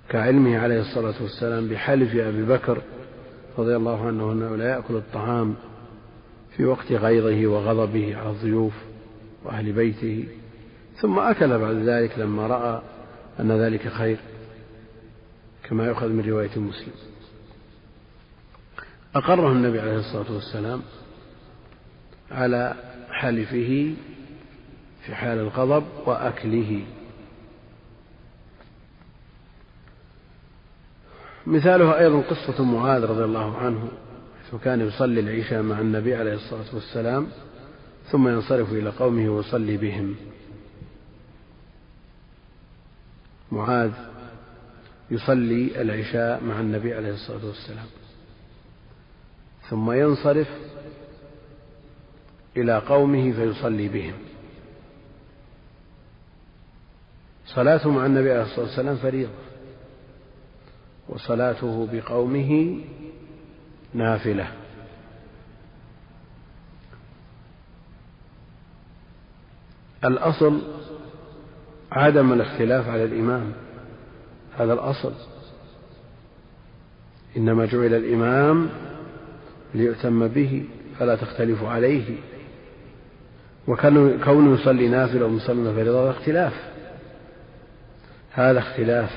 كعلمه عليه الصلاة والسلام بحلف أبي بكر رضي الله عنه أنه لا يأكل الطعام في وقت غيظه وغضبه على الضيوف وأهل بيته، ثم أكل بعد ذلك لما رأى أن ذلك خير، كما يؤخذ من رواية مسلم. أقره النبي عليه الصلاة والسلام على حلفه في حال الغضب وأكله. مثالها أيضا قصة معاذ رضي الله عنه، حيث كان يصلي العشاء مع النبي عليه الصلاة والسلام ثم ينصرف إلى قومه ويصلي بهم. معاذ يصلي العشاء مع النبي عليه الصلاة والسلام ثم ينصرف إلى قومه فيصلي بهم. صلاته مع النبي عليه الصلاة والسلام فريضة، وصلاته بقومه نافلة. الأصل عدم الاختلاف على الإمام، هذا الأصل، إنما جعل الإمام ليؤتم به فلا تختلف عليه. وكونه يصلي نافلة ومصلي فريضة اختلاف، هذا اختلاف،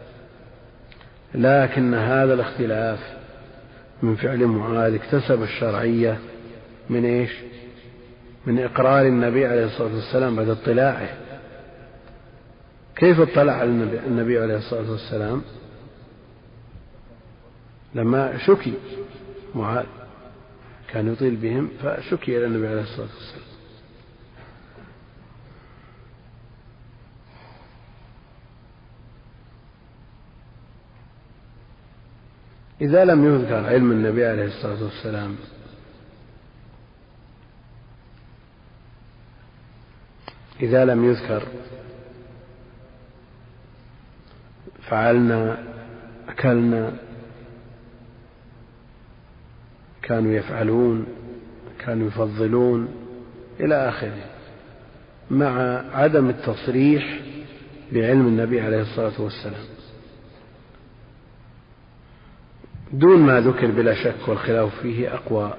لكن هذا الاختلاف من فعل معاذ اكتسب الشرعية من إيش؟ من إقرار النبي عليه الصلاة والسلام بعد اطلاعه. كيف اطلع على النبي, النبي عليه الصلاة والسلام؟ لما شكي معاذ كان يطيل بهم فشكي إلى النبي عليه الصلاة والسلام. إذا لم يذكر علم النبي عليه الصلاة والسلام إذا لم يذكر فعلنا، أكلنا، كانوا يفعلون، كانوا يفضلون إلى آخره، مع عدم التصريح بعلم النبي عليه الصلاة والسلام دون ما ذكر بلا شك، والخلاف فيه أقوى.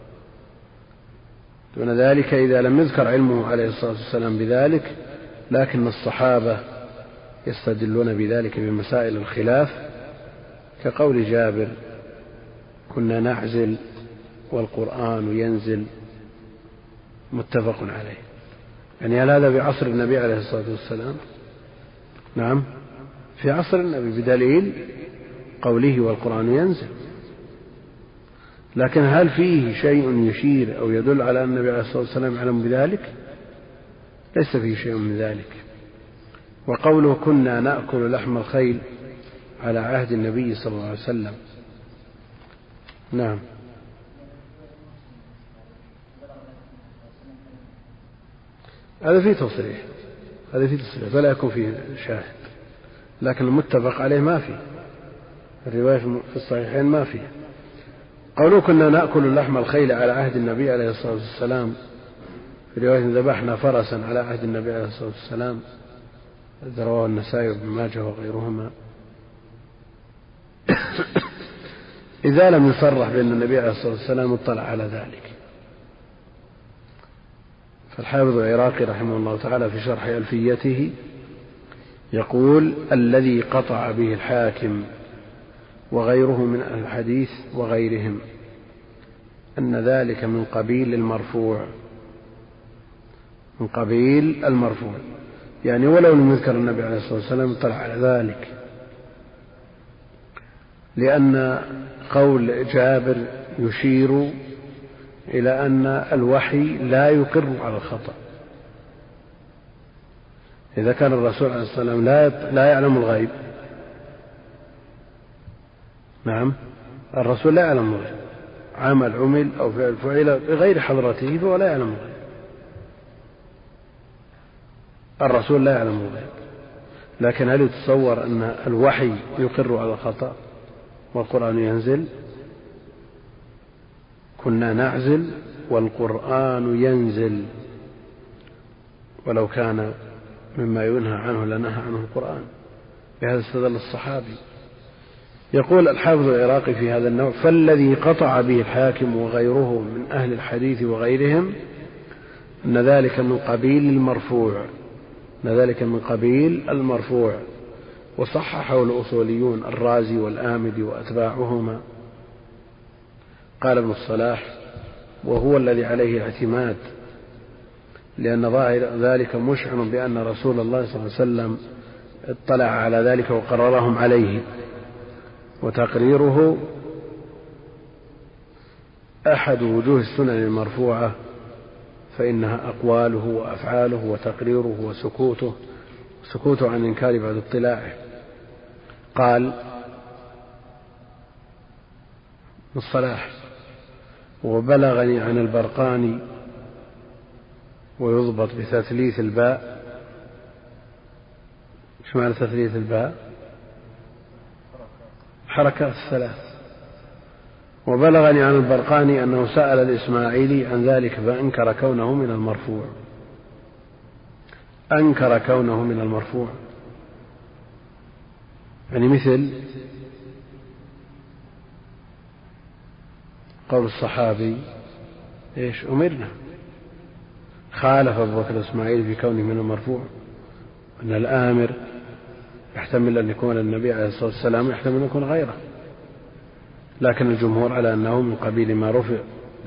دون ذلك إذا لم يذكر علمه عليه الصلاة والسلام بذلك، لكن الصحابة يستدلون بذلك بمسائل الخلاف، كقول جابر: كنا نعزل والقرآن ينزل، متفق عليه. يعني هل هذا في عصر النبي عليه الصلاة والسلام؟ نعم، في عصر النبي، بدليل قوله والقرآن ينزل. لكن هل فيه شيء يشير أو يدل على أن النبي عليه الصلاة والسلام يعلم بذلك؟ ليس فيه شيء من ذلك. وقوله كنا نأكل لحم الخيل على عهد النبي صلى الله عليه وسلم، نعم، هذا فيه تصريح، هذا فيه تصريح فلا يكون فيه شاهد، لكن المتفق عليه ما فيه، الرواية في الصحيحين ما فيه. قولوا كنا نأكل لحم الخيل على عهد النبي عليه الصلاة والسلام، في رواية ذبحنا فرسا على عهد النبي عليه الصلاة والسلام، رواه النسائي وابن ماجه وغيرهما. إذا لم يصرح بأن النبي عليه الصلاة والسلام اطلع على ذلك. فالحافظ العراقي رحمه الله تعالى في شرح ألفيته يقول: الذي قطع به الحاكم وغيره من أهل الحديث وغيرهم أن ذلك من قبيل المرفوع، من قبيل المرفوع، يعني ولو لم يذكر النبي عليه الصلاة والسلام اطلع على ذلك، لأن قول جابر يشير إلى أن الوحي لا يقر على الخطأ. إذا كان الرسول عليه الصلاة والسلام لا لا يعلم الغيب، نعم، الرسول لا يعلم الغيب، عمل عمل أو فعل فعل بغير حضرته فهو لا يعلم الغيب، الرسول لا يعلم الغيب. لكن هل يتصور أن الوحي يقر على الخطأ والقرآن ينزل؟ كنا نعزل والقرآن ينزل، ولو كان مما ينهى عنه لنهى عنه القرآن، بهذا استدل الصحابي. يقول الحافظ العراقي في هذا النوع: فالذي قطع به الحاكم وغيره من أهل الحديث وغيرهم أن ذلك من قبيل المرفوع أن ذلك من قبيل المرفوع وصححه الأصوليون الرازي والآمدي وأتباعهما. قال ابن الصلاح: وهو الذي عليه الاعتماد، لأن ظاهر ذلك مشعر بأن رسول الله صلى الله عليه وسلم اطلع على ذلك وقررهم عليه، وتقريره أحد وجوه السنن المرفوعة، فإنها أقواله وأفعاله وتقريره وسكوته سكوته عن إنكار بعد اطلاعه. قال الصلاح: وبلغني عن البرقاني، ويضبط بتثليث الباء. ايش معنى تثليث الباء؟ حركات الثلاث. وبلغني عن البرقاني أنه سأل الإسماعيلي عن ذلك فأنكر كونه من المرفوع أنكر كونه من المرفوع يعني مثل قول الصحابي: إيش أمرنا. خالف أبو بكر الإسماعيلي في كونه من المرفوع، أن الآمر يحتمل أن يكون النبي عليه الصلاة والسلام، يحتمل أن يكون غيره، لكن الجمهور على أنه من قبيل ما رفع.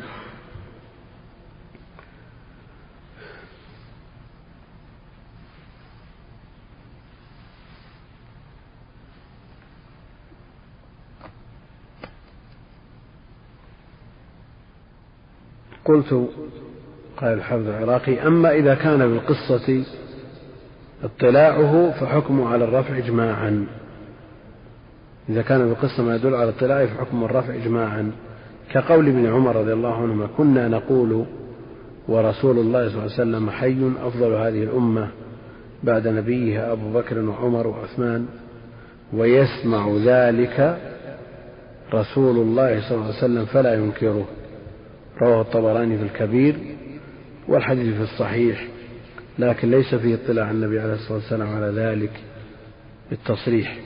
قلت، قال الحافظ العراقي: أما إذا كان بالقصة اطلاعه فحكمه على الرفع إجماعا. إذا كان بالقصة ما يدل على اطلاعه فحكم الرفع إجماعا، كقول ابن عمر رضي الله عنهما: كنا نقول ورسول الله صلى الله عليه وسلم حي أفضل هذه الأمة بعد نبيها أبو بكر وعمر وعثمان، ويسمع ذلك رسول الله صلى الله عليه وسلم فلا ينكره. رواه الطبراني في الكبير، والحديث في الصحيح، لكن ليس فيه اطلاع النبي عليه الصلاة والسلام على ذلك بالتصريح.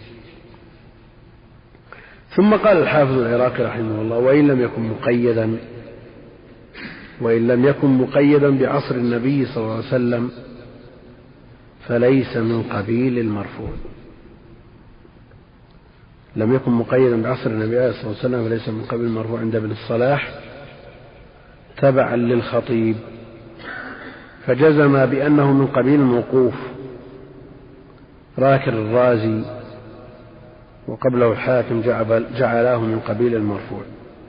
ثم قال الحافظ العراقي رحمه الله: وإن لم يكن مقيدا وإن لم يكن مقيدا بعصر النبي صلى الله عليه وسلم فليس من قبيل المرفوع. لم يكن مقيدا بعصر النبي عليه الصلاة والسلام فليس من قبيل المرفوع عند ابن الصلاح تبعا للخطيب، فجزم بأنه من قبيل الموقوف. راكر الرازي وقبله الحاكم جعلاه من قبيل المرفوع،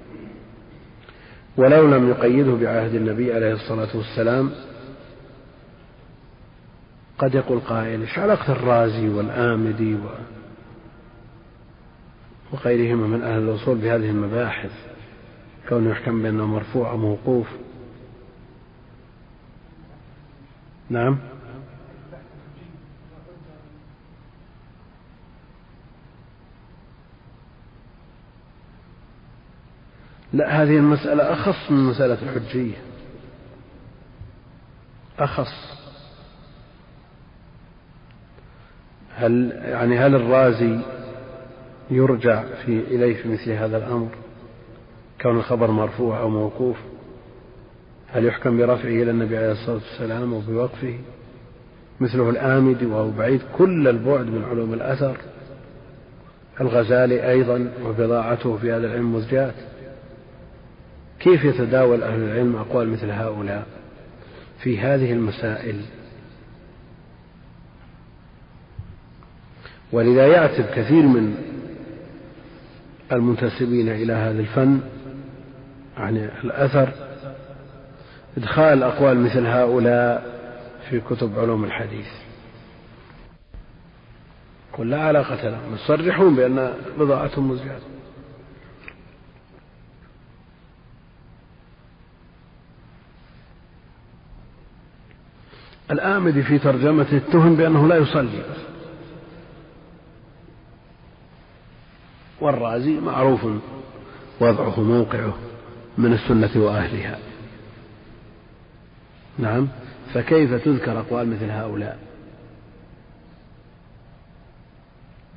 ولو لم يقيده بعهد النبي عليه الصلاة والسلام. قد يقول قائل: ايش علاقة الرازي والآمدي وغيرهما من أهل الأصول بهذه المباحث، كونه يحكم بأنه مرفوع أو موقوف؟ نعم، لا، هذه المسألة أخص من مسألة الحجية، أخص. هل يعني هل الرازي يرجع في إليه في مثل هذا الأمر، كون الخبر مرفوع أو موقوف؟ هل يحكم برفعه إلى النبي عليه الصلاة والسلام وبوقفه مثله الآمدي، وهو بعيد كل البعد من علوم الأثر؟ الغزالي أيضا وبضاعته في هذا العلم مزجات. كيف يتداول أهل العلم أقوال مثل هؤلاء في هذه المسائل؟ ولذا يعتب كثير من المنتسبين إلى هذا الفن عن الأثر إدخال أقوال مثل هؤلاء في كتب علوم الحديث، قل لا علاقة لهم، يصرحون بأن بضاعتهم مزجات. الآمدي في ترجمته اتهم بأنه لا يصلي، والرازي معروف وضعه موقعه من السنة وأهلها. نعم، فكيف تذكر أقوال مثل هؤلاء؟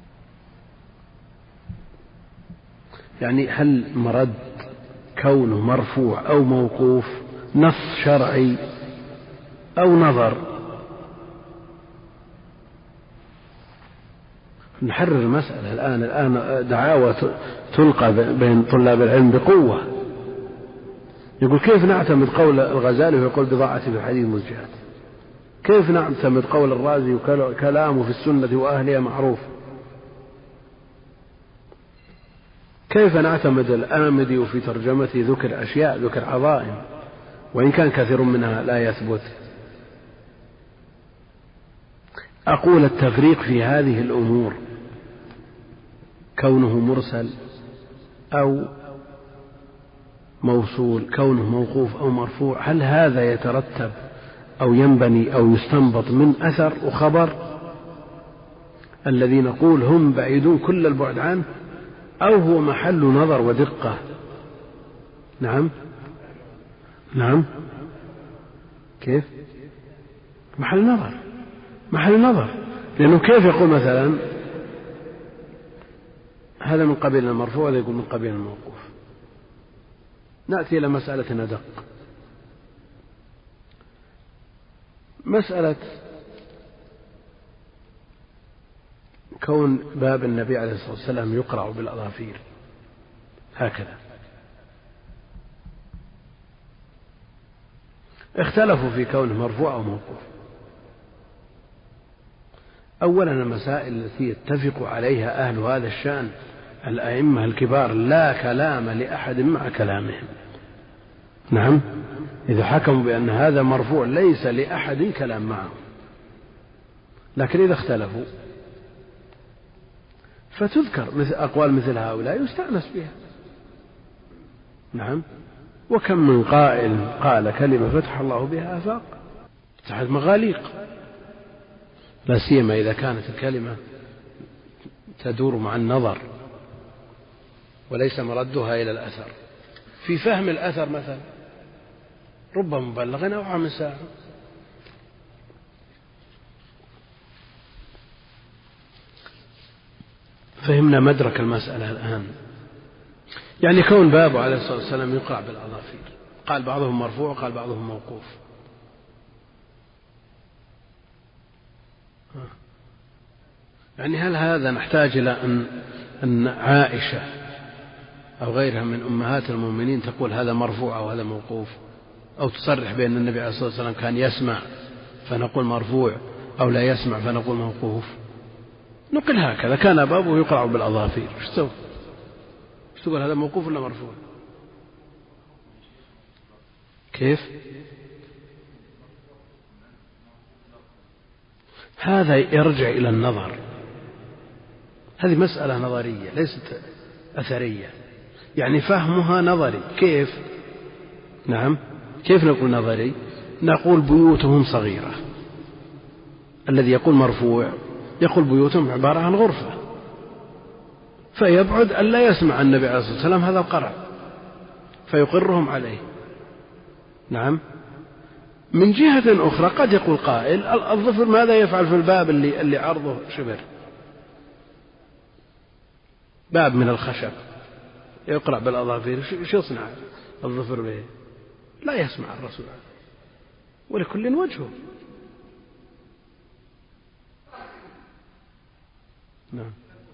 يعني هل مرد كونه مرفوع أو موقوف نص شرعي أو نظر؟ نحرر المسألة الآن. الآن دعاوى تلقى بين طلاب العلم بقوة. يقول كيف نعتمد قول الغزالي ويقول بضاعة في الحديث مزجات؟ كيف نعتمد قول الرازي وكلامه في السنة وأهلها معروف؟ كيف نعتمد الآمدي وفي ترجمته ذكر أشياء، ذكر عظائم، وإن كان كثير منها لا يثبت؟ أقول التفريق في هذه الأمور كونه مرسل أو موصول، كونه موقوف أو مرفوع، هل هذا يترتب أو ينبني أو يستنبط من أثر وخبر الذي نقول هم بعيدون كل البعد عنه، أو هو محل نظر ودقة؟ نعم نعم كيف محل نظر؟ محل نظر، لأنه كيف يقول مثلا هذا من قبيل المرفوع وهذا يقول من قبيل الموقوف؟ نأتي إلى مسألة أدق، مسألة كون باب النبي عليه الصلاة والسلام يقرع بالأظافير هكذا. اختلفوا في كونه مرفوع أو موقوف. أولا المسائل التي يتفق عليها أهل هذا الشأن الأئمة الكبار لا كلام لأحد مع كلامهم. نعم، إذا حكموا بأن هذا مرفوع ليس لأحد كلام معه، لكن إذا اختلفوا فتذكر مثل أقوال مثل هؤلاء يستأنس بها. نعم، وكم من قائل قال كلمة فتح الله بها آفاق تحت مغاليق، لا سيما إذا كانت الكلمة تدور مع النظر وليس مردها إلى الأثر. في فهم الأثر مثلا رب مبلغ أو عام ساعة. فهمنا مدرك المسألة الآن. يعني كون بابه عليه الصلاة والسلام يقرع بالأظافير، قال بعضهم مرفوع وقال بعضهم موقوف. يعني هل هذا نحتاج إلى أن أن عائشة أو غيرها من أمهات المؤمنين تقول هذا مرفوع أو هذا موقوف، أو تصرح بأن النبي عليه الصلاة والسلام كان يسمع فنقول مرفوع أو لا يسمع فنقول موقوف؟ نقل هكذا كان بابه يقرع بالأظافير. ايش تسوي؟ ايش تقول هذا موقوف ولا مرفوع؟ كيف؟ هذا يرجع إلى النظر. هذه مسألة نظرية ليست أثرية، يعني فهمها نظري. كيف؟ نعم، كيف نقول نظري؟ نقول بيوتهم صغيرة، الذي يقول مرفوع يقول بيوتهم عبارة عن غرفة، فيبعد أن لا يسمع النبي عليه الصلاة والسلام هذا القرع فيقرهم عليه. نعم. من جهة أخرى قد يقول قائل الظفر ماذا يفعل في الباب اللي, اللي عرضه شبر، باب من الخشب يقرع بالأظافير، شو يصنع الظفر به؟ لا يسمع الرسول، ولكل وجهه. نعم.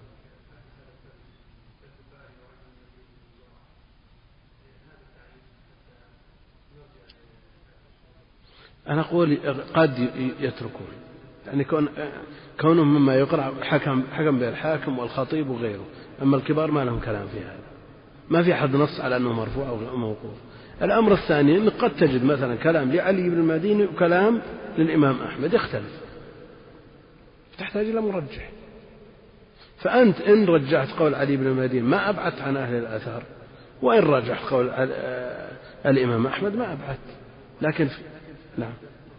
أنا أقول قد يتركون، يعني كون كونهم مما يقرأ حكم حكم به الحاكم والخطيب وغيره، أما الكبار ما لهم كلام في هذا، ما في أحد نص على أنه مرفوع أو موقوف. الأمر الثاني أنك قد تجد مثلا كلام لعلي بن المديني وكلام للإمام أحمد يختلف، تحتاج إلى مرجح. فأنت إن رجحت قول علي بن المديني ما أبعدت عن أهل الأثر، وإن رجحت قول الإمام أحمد ما أبعدت. لكن في... نعم.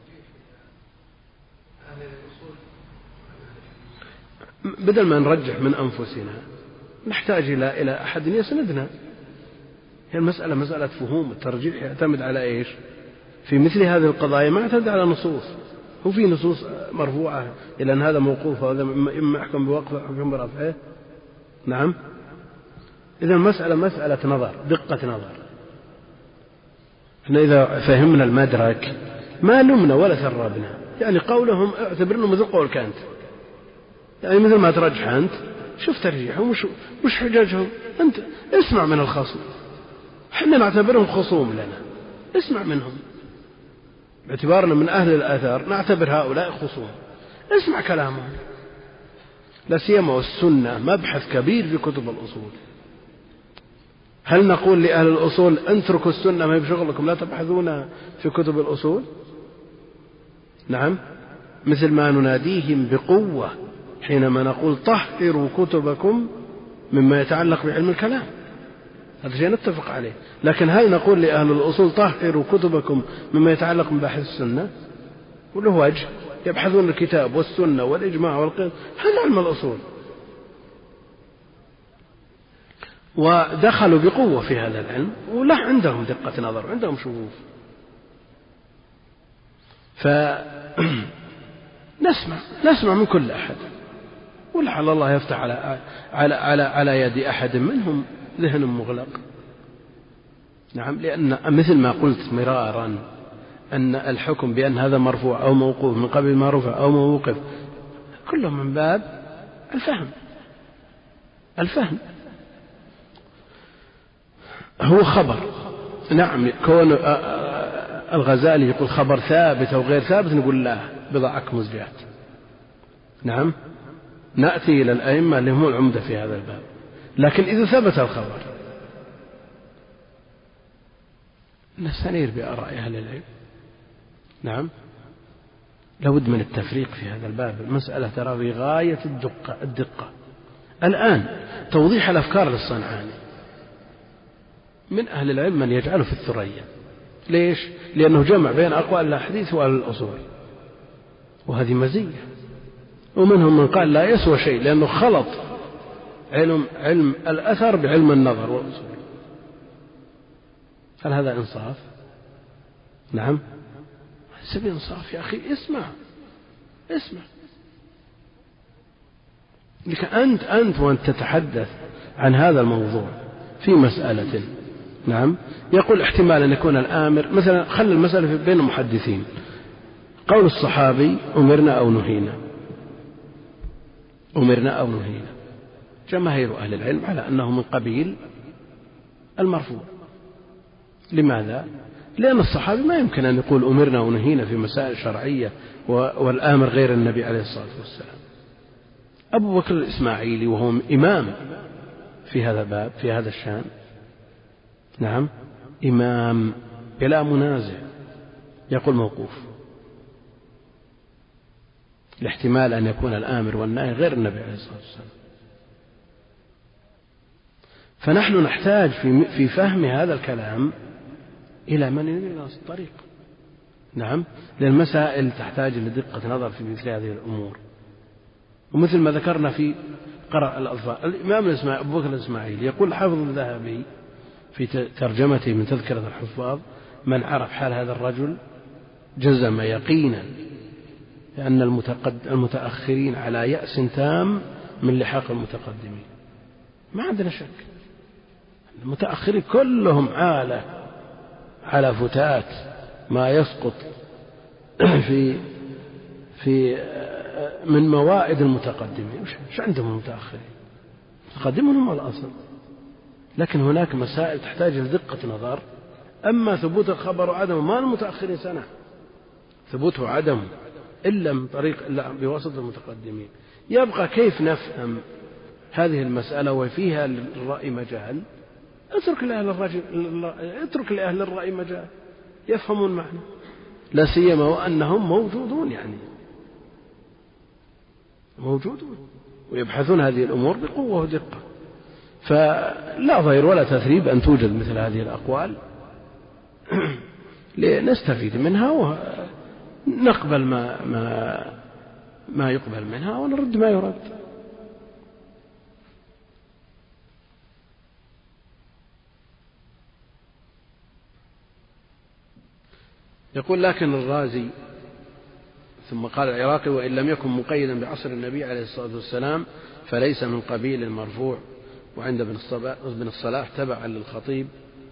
بدل ما نرجح من أنفسنا نحتاج إلى إلى أحد يسندنا. هي المسألة مسألة فهوم. الترجيح يعتمد على إيش؟ في مثل هذه القضايا ما يعتمد على نصوص. هو في نصوص مرفوعة إلى أن هذا موقوف وهذا إما يحكم بوقفه أو يحكم برفعه. نعم. إذا المسألة مسألة نظر، دقة نظر. احنا إذا فهمنا المدرك ما لمنا ولا ثربنا، يعني قولهم اعتبرنا مثل قولك أنت، يعني مثل ما ترجح أنت شوف ترجيحهم وش, وش حججهم، أنت اسمع من الخصم، احنا نعتبرهم خصوم لنا، اسمع منهم، باعتبارنا من أهل الآثار نعتبر هؤلاء خصوم، اسمع كلامهم. لا سيما والسنة مبحث كبير في كتب الأصول. هل نقول لأهل الأصول اتركوا السنة ما بشغلكم لا تبحثون في كتب الأصول؟ نعم، مثل ما نناديهم بقوة حينما نقول طهروا كتبكم مما يتعلق بعلم الكلام، هذا شيء نتفق عليه. لكن هل نقول لأهل الأصول طهروا كتبكم مما يتعلق ببحث السنة؟ وله وجه، يبحثون الكتاب والسنة والإجماع والقياس، هذا علم الأصول، ودخلوا بقوة في هذا العلم، ولا عندهم دقة نظر، عندهم شغوف. فنسمع نسمع من كل أحد، ولعل الله يفتح على على على على يد أحد منهم ذهن مغلق. نعم، لأن مثل ما قلت مرارا أن الحكم بأن هذا مرفوع أو موقوف من قبل ما رفع أو موقف كله من باب الفهم. الفهم هو خبر، نعم، كون الغزالي يقول خبر ثابت أو غير ثابت نقول لا، بضع أكمزجات. نعم، نأتي إلى الأئمة اللي هم العمدة في هذا الباب. لكن إذا ثبت الخبر نستنير بآراء أهل العلم. نعم، لابد من التفريق في هذا الباب، المسألة ترى بغاية الدقة الدقة. الآن توضيح الأفكار للصنعاني من أهل العلم من يجعله في الثريا. ليش؟ لأنه جمع بين أقوال الحديث وأهل الأصول، وهذه مزية. ومنهم من قال لا يسوى شيء لأنه خلط علم علم الأثر بعلم النظر والأصول. هل هذا إنصاف؟ نعم، سبيل إنصاف يا أخي. اسمع اسمع لك أنت أنت وأنت تتحدث عن هذا الموضوع في مسألة. نعم، يقول احتمال أن يكون الآمر مثلا، خلي المسألة بين المحدثين، قول الصحابي أمرنا أو نهينا، أمرنا أو نهينا، جماهير أهل العلم على أنه من قبيل المرفوع. لماذا؟ لأن الصحابي ما يمكن أن يقول أمرنا ونهينا في مسائل شرعية والآمر غير النبي عليه الصلاة والسلام. أبو بكر الإسماعيلي وهو إمام في هذا الباب في هذا الشأن، نعم، إمام بلا منازع، يقول موقوف، الاحتمال أن يكون الآمر والنهي غير النبي عليه الصلاة والسلام. فنحن نحتاج في في فهم هذا الكلام إلى من يلنا الطريق. نعم، للمسائل تحتاج إلى دقة نظر في مثل هذه الأمور. ومثل ما ذكرنا في قرأ الأطفال، الإمام الإسماعيلي أبو بكر الإسماعيلي يقول حافظ الذهبي في ترجمته من تذكرة الحفاظ: من عرف حال هذا الرجل جزم يقينا لأن المتأخرين على يأس تام من لحاق المتقدمين. ما عندنا شك، المتأخرين كلهم عالة على فتات ما يسقط في في من موائد المتقدمين. وش عندهم المتأخرين؟ المتقدمون هم الأصل، لكن هناك مسائل تحتاج إلى دقة نظر. أما ثبوت الخبر وعدمه ما المتأخرين سنة، ثبوته عدم إلا من طريق إلا بواسطة المتقدمين. يبقى كيف نفهم هذه المسألة وفيها للرأي مجال؟ اترك لأهل الرجل اترك لأهل الرأي مجال يفهمون معنى، لا سيما وأنهم موجودون، يعني موجودون ويبحثون هذه الأمور بقوة ودقة. فلا ضير ولا تثريب أن توجد مثل هذه الأقوال لنستفيد منها ونقبل ما ما ما يقبل منها ونرد ما يرد. يقول لكن الرازي ثم قال العراقي: وإن لم يكن مقيدا بعصر النبي عليه الصلاة والسلام فليس من قبيل المرفوع، وعند ابن الصلاح تبعا للخطيب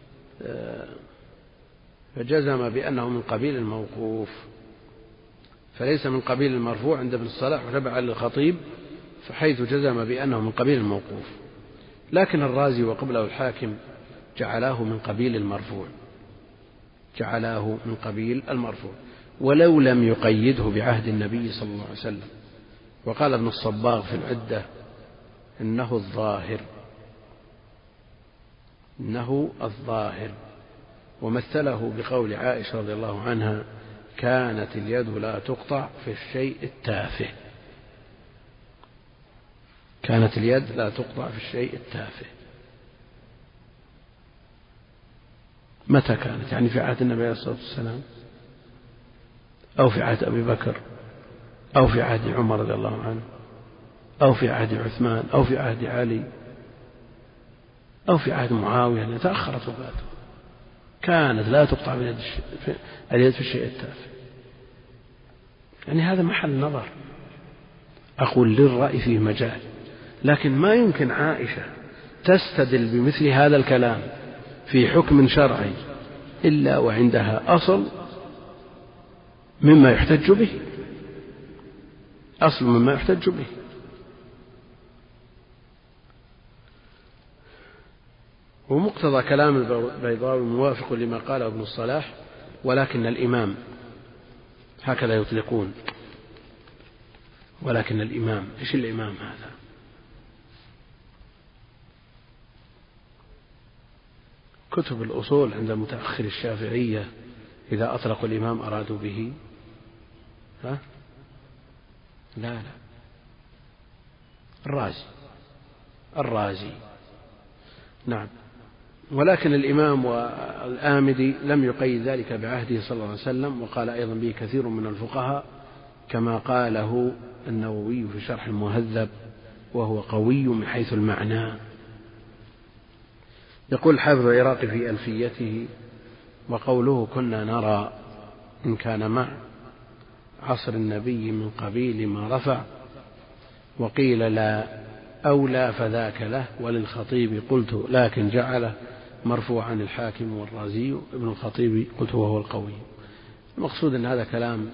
فجزم بأنه من قبيل الموقوف، فليس من قبيل المرفوع عند ابن الصلاح وتبعا للخطيب، فحيث جزم بأنه من قبيل الموقوف. لكن الرازي وقبله الحاكم جعلاه من قبيل المرفوع، جعلاه من قبيل المرفوع ولو لم يقيده بعهد النبي صلى الله عليه وسلم. وقال ابن الصباغ في العدة إنه الظاهر، إنه الظاهر، ومثله بقول عائشة رضي الله عنها: كانت اليد لا تقطع في الشيء التافه. كانت اليد لا تقطع في الشيء التافه. متى كانت؟ يعني في عهد النبي عليه الصلاة والسلام، أو في عهد أبي بكر، أو في عهد عمر رضي الله عنه، أو في عهد عثمان، أو في عهد علي، أو في عهد معاوية يعني تأخرت وفاته. كانت لا تقطع اليد في الشيء التافه. يعني هذا محل نظر، أقول للرأي فيه مجال، لكن ما يمكن عائشة تستدل بمثل هذا الكلام في حكم شرعي إلا وعندها أصل مما يحتج به، أصل مما يحتج به. ومقتضى كلام البيضاوي موافق لما قاله ابن الصلاح، ولكن الإمام، هكذا يطلقون، ولكن الإمام. إيش الإمام هذا؟ كتب الأصول عند متأخر الشافعية إذا أطلقوا الإمام أرادوا به ها؟ لا لا الرازي، الرازي نعم. ولكن الإمام والآمدي لم يقيد ذلك بعهده صلى الله عليه وسلم، وقال أيضا به كثير من الفقهاء كما قاله النووي في شرح المهذب، وهو قوي من حيث المعنى. يقول الحافظ العراقي في ألفيته: وقوله كنا نرى إن كان مع عصر النبي من قبيل ما رفع، وقيل لا أولى فذاك له، وللخطيب قلت لكن جعله مرفوعا الحاكم والرازي، ابن الخطيب قلت وهو القوي. المقصود أن هذا كلام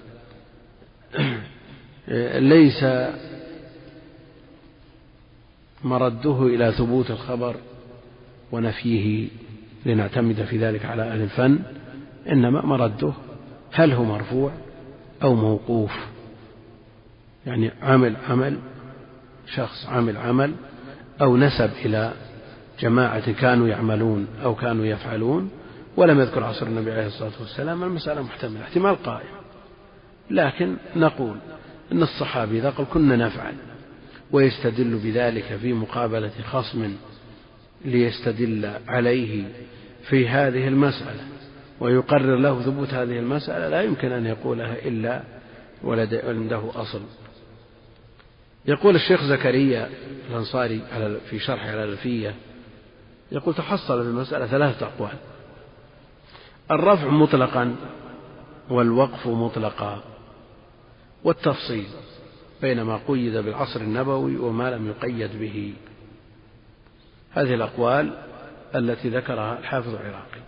ليس مرده إلى ثبوت الخبر ونفيه لنعتمد في ذلك على أهل الفن، إنما مرده هل هو مرفوع أو موقوف، يعني عمل عمل شخص عمل عمل أو نسب إلى جماعة كانوا يعملون أو كانوا يفعلون ولم يذكر عصر النبي عليه الصلاة والسلام. المسألة محتملة، احتمال قائم، لكن نقول إن الصحابي إذا قال كنا نفعل ويستدل بذلك في مقابلة خصم ليستدل عليه في هذه المسألة ويقرر له ثبوت هذه المسألة، لا يمكن أن يقولها إلا ولده أصل. يقول الشيخ زكريا الأنصاري في شرح على الألفية، يقول تحصل في المسألة ثلاثة أقوال: الرفع مطلقا، والوقف مطلقا، والتفصيل بين ما قيد بالعصر النبوي وما لم يقيد به. هذه الأقوال التي ذكرها الحافظ العراقي.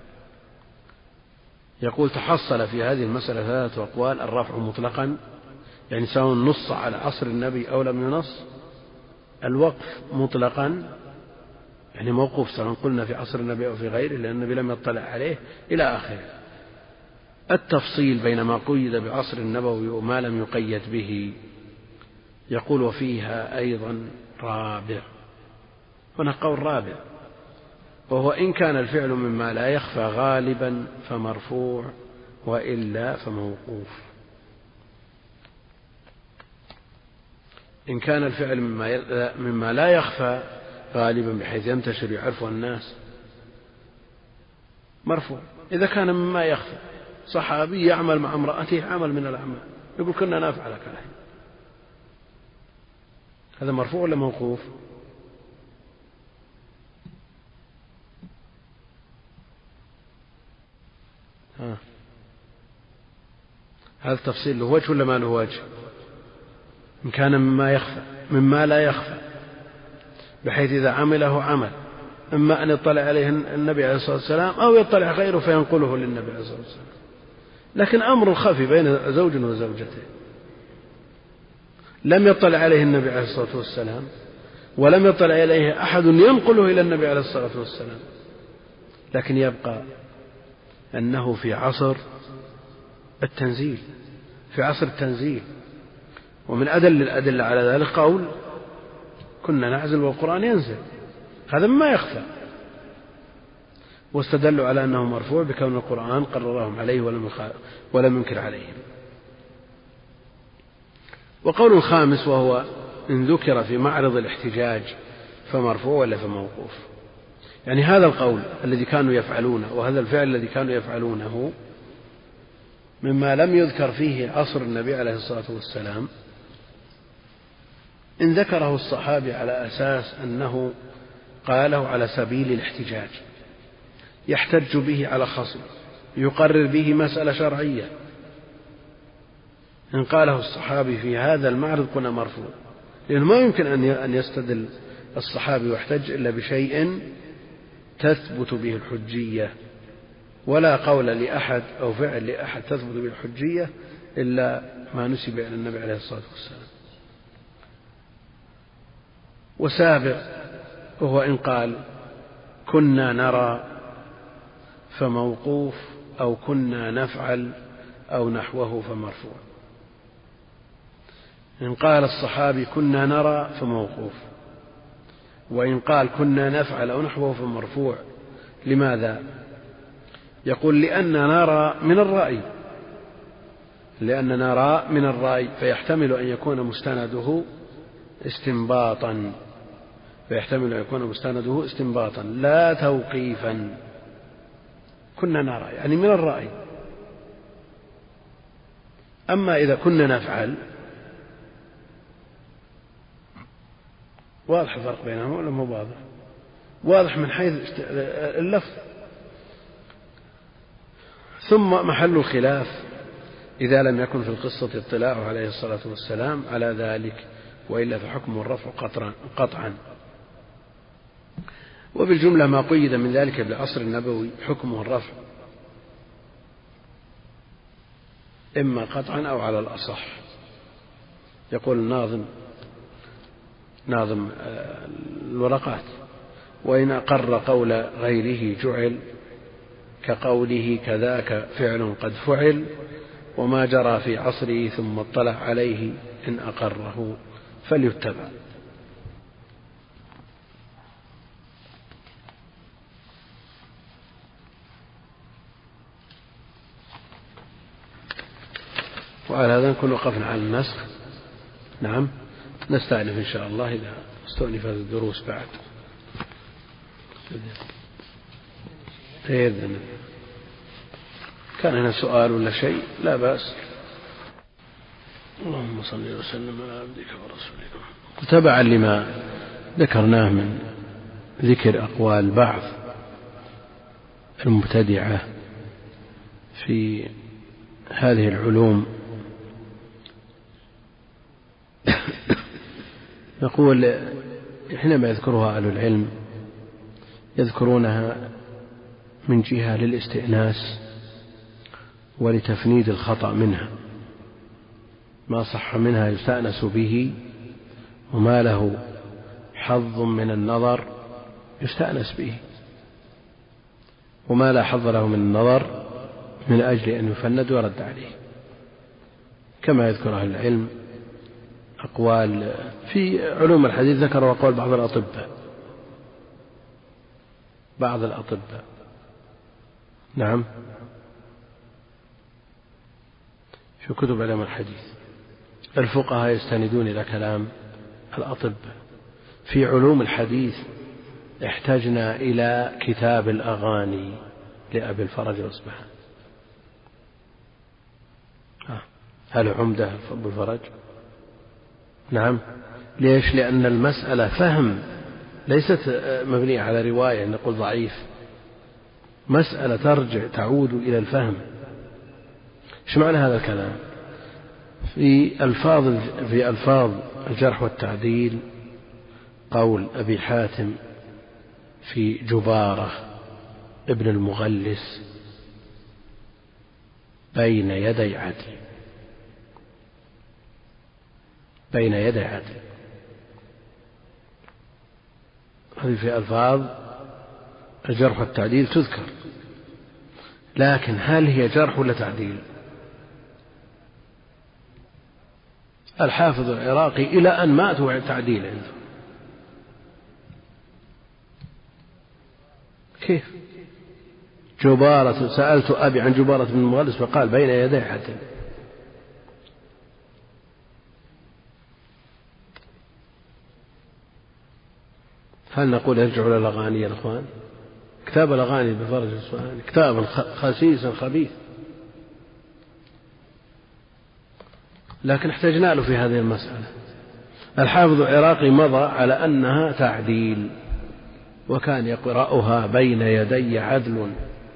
يقول تحصل في هذه المسألة ثلاثة أقوال: الرفع مطلقا، يعني سواء نص على عصر النبي أو لم ينص. الوقف مطلقا، يعني موقوف سواء قلنا في عصر النبي أو في غيره لأن النبي لم يطلع عليه، إلى آخره. التفصيل بين ما قيد بعصر النبوي وما لم يقيد به. يقول وفيها أيضا رابع، هنا قول رابع، وهو إن كان الفعل مما لا يخفى غالبا فمرفوع، وإلا فموقوف. إن كان الفعل مما لا يخفى غالبا بحيث ينتشر يعرفه الناس مرفوع. إذا كان مما يخفى، صحابي يعمل مع امرأته عمل من الأعمال يقول كنا نفعل كذا، هذا مرفوع ولا موقوف؟ ها. هذا التفصيل له وجه ولا ما له وجه؟ إن كان مما يخفى مما لا يخفى بحيث إذا عمله عمل إما أن يطلع عليه النبي عليه الصلاة والسلام أو يطلع غيره فينقله للنبي عليه الصلاة والسلام. لكن أمر خفي بين زوج وزوجته لم يطلع عليه النبي عليه الصلاة والسلام ولم يطلع عليه أحد ينقله إلى النبي عليه الصلاة والسلام، لكن يبقى أنه في عصر التنزيل، في عصر التنزيل. ومن أدل الأدلة على ذلك قول كنا نعزل والقرآن ينزل، هذا ما يخفى. واستدلوا على أنه مرفوع بكون القرآن قررهم عليه ولم ينكر عليهم. وقول الخامس وهو إن ذكر في معرض الاحتجاج فمرفوع ولا فموقوف، يعني هذا القول الذي كانوا يفعلونه وهذا الفعل الذي كانوا يفعلونه مما لم يذكر فيه عصر النبي عليه الصلاة والسلام، إن ذكره الصحابي على أساس أنه قاله على سبيل الاحتجاج يحتج به على خصم يقرر به مسألة شرعية، إن قاله الصحابي في هذا المعرض كنا مرفوع، لأنه ما يمكن أن يستدل الصحابي ويحتج إلا بشيء تثبت به الحجية، ولا قول لأحد أو فعل لأحد تثبت به الحجية إلا ما نسب إلى النبي عليه الصلاة والسلام. وسابع وهو إن قال كنا نرى فموقوف أو كنا نفعل أو نحوه فمرفوع. إن قال الصحابي كنا نرى فموقوف، وإن قال كنا نفعل أو نحوه فمرفوع. لماذا؟ يقول لأن نرى من الرأي، لأن نرى من الرأي فيحتمل أن يكون مستنده استنباطا، فيحتمل أن يكون مستنده استنباطا لا توقيفا. كنا نرى يعني من الرأي. أما إذا كنا نفعل واضح الفرق بينهم ولا مو واضح؟ واضح من حيث اللفظ. ثم محل الخلاف إذا لم يكن في القصة اطلاع عليه الصلاة والسلام على ذلك، وإلا فحكم الرفع قطعا. وبالجملة ما قيد من ذلك بالعصر النبوي حكمه الرفع إما قطعا أو على الأصح. يقول الناظم ناظم الورقات وإن أقر قول غيره جعل كقوله كذاك فعل قد فعل، وما جرى في عصره ثم اطلع عليه إن أقره فليتبع. وعلى هذا نكون وقفنا على النسخ. نعم، نستأنف إن شاء الله إذا استؤنفت الدروس بعد. كان هنا سؤال ولا شيء؟ لا بأس. اللهم صل وسلم على عبدك ورسولك. تبعا لما ذكرناه من ذكر أقوال بعض المبتدعة في هذه العلوم، نقول حينما يذكرها أهل العلم يذكرونها من جهة للاستئناس ولتفنيد الخطأ منها، ما صح منها يستأنس به، وما له حظ من النظر يستأنس به، وما لا حظ له من النظر من أجل أن يفند ويرد عليه. كما يذكر أهل العلم أقوال في علوم الحديث، ذكروا أقوال بعض الأطباء بعض الأطباء نعم في كتب علم الحديث. الفقهاء يستندون إلى كلام الأطباء. في علوم الحديث احتجنا إلى كتاب الأغاني لأبي الفرج الأصبهاني. هل عمده أبو الفرج؟ نعم. ليش؟ لأن المسألة فهم، ليست مبنية على رواية نقول ضعيف، مسألة ترجع تعود إلى الفهم. إيش معنى هذا الكلام؟ في ألفاظ في ألفاظ الجرح والتعديل قول أبي حاتم في جبارة ابن المغلس بين يدي عدل، بين يدي عدل، هذه في ألفاظ الجرح والتعديل تذكر، لكن هل هي جرح ولا تعديل؟ الحافظ العراقي إلى أن مات وهو تعديل عنده. كيف؟ جبارة، سألت أبي عن جبارة بن المغلس فقال بين يدي عدل. هل نقول يرجع إلى الأغاني يا الأخوان؟ كتاب الأغاني بفرج السؤال كتاب خسيس خبيث، لكن احتجنا له في هذه المسألة. الحافظ العراقي مضى على أنها تعديل، وكان يقرأها بين يدي عدل.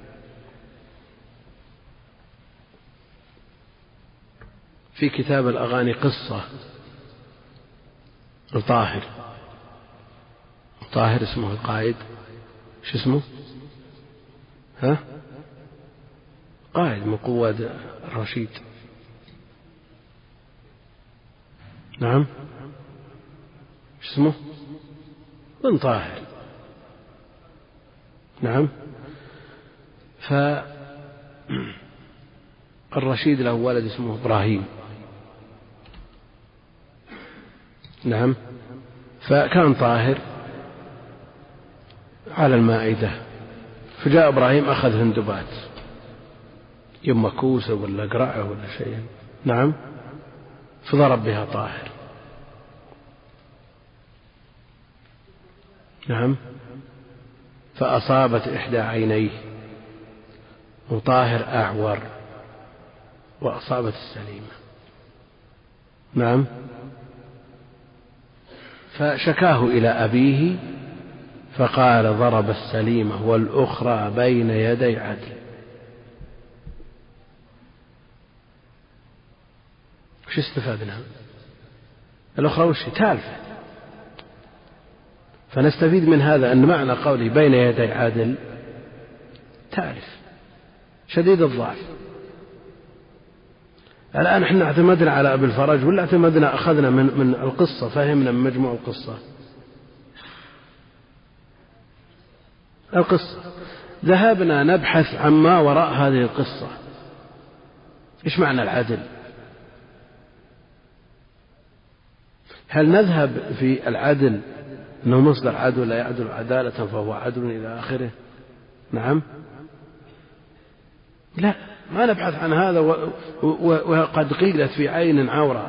في كتاب الأغاني قصة الطاهر، طاهر اسمه القائد، شو اسمه؟ ها؟ قائد من قواد الرشيد. نعم، شو اسمه؟ بن طاهر. نعم. فالرشيد له ولد اسمه إبراهيم. نعم. فكان طاهر على المائدة، فجاء إبراهيم أخذ هندبات يم كوسة ولا قرعة ولا شيء، نعم، فضرب بها طاهر. نعم. فأصابت إحدى عينيه وطاهر أعور، وأصابت السليمة. نعم. فشكاه إلى أبيه فقال ضرب السليمة والأخرى بين يدي عدل. وش استفدنا؟ الأخرى وش تالفة. فنستفيد من هذا أن معنى قوله بين يدي عدل تالف شديد الضعف. الآن احنا اعتمدنا على أبي الفرج ولا اعتمدنا أخذنا من, من القصة، فهمنا من مجموع القصة؟ القصة ذهبنا نبحث عما وراء هذه القصة. إيش معنى العدل؟ هل نذهب في العدل أنه مصدر عدل لا يعدل عدالة فهو عدل إلى آخره؟ نعم. لا، ما نبحث عن هذا، وقد قيلت في عين عورة.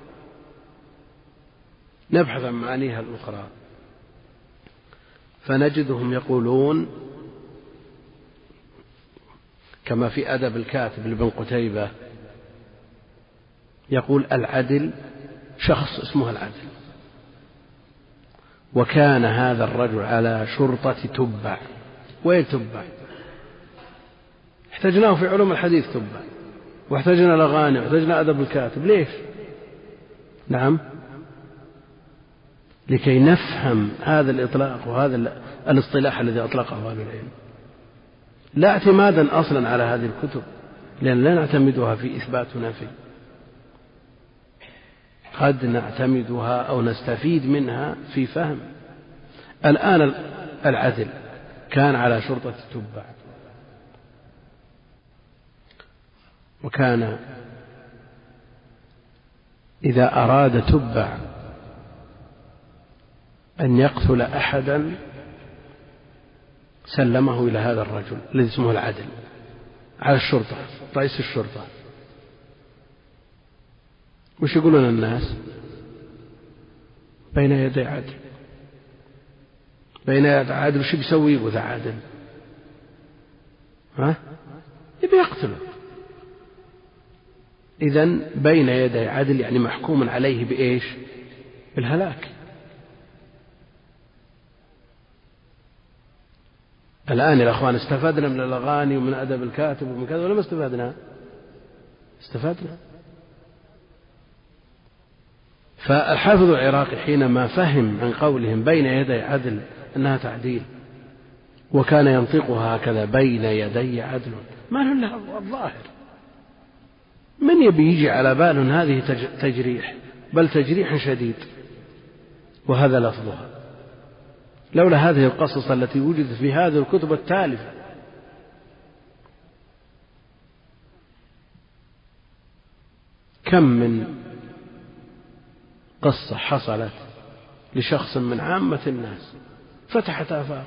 نبحث عن معانيها الأخرى، فنجدهم يقولون كما في أدب الكاتب لابن قتيبة، يقول العدل شخص اسمه العدل، وكان هذا الرجل على شرطة تبع. وين تبع؟ احتجناه في علوم الحديث تبع، واحتجنا الأغاني، واحتجنا أدب الكاتب. ليش؟ نعم، لكي نفهم هذا الإطلاق وهذا الاصطلاح الذي أطلقه أهل العلم، لا اعتمادا أصلا على هذه الكتب، لأن لا نعتمدها في إثبات ونفي، قد نعتمدها أو نستفيد منها في فهم. الآن العدل كان على شرطة تبع، وكان إذا أراد تبع أن يقتل أحدا سلمه إلى هذا الرجل الذي اسمه العدل على الشرطة، رئيس الشرطة. وش يقولون الناس؟ بين يدي عدل، بين يدي عدل. وش بيسوي وذا عدل؟ ها؟ يبي يقتله. إذن بين يدي عدل يعني محكوم عليه بإيش؟ بالهلاك. الآن يا أخوان استفدنا من الأغاني ومن أدب الكاتب ومن كذا ولا ما استفدنا؟ استفدنا. فالحافظ العراقي حينما فهم عن قولهم بين يدي عدل أنها تعديل وكان ينطقها هكذا بين يدي عدل ما له إلا الظاهر، من يبي يجي على بال هذه تجريح، بل تجريح شديد، وهذا لفظها لولا هذه القصص التي وجدت في هذه الكتب التالفة. كم من قصة حصلت لشخص من عامة الناس فتحت آفاق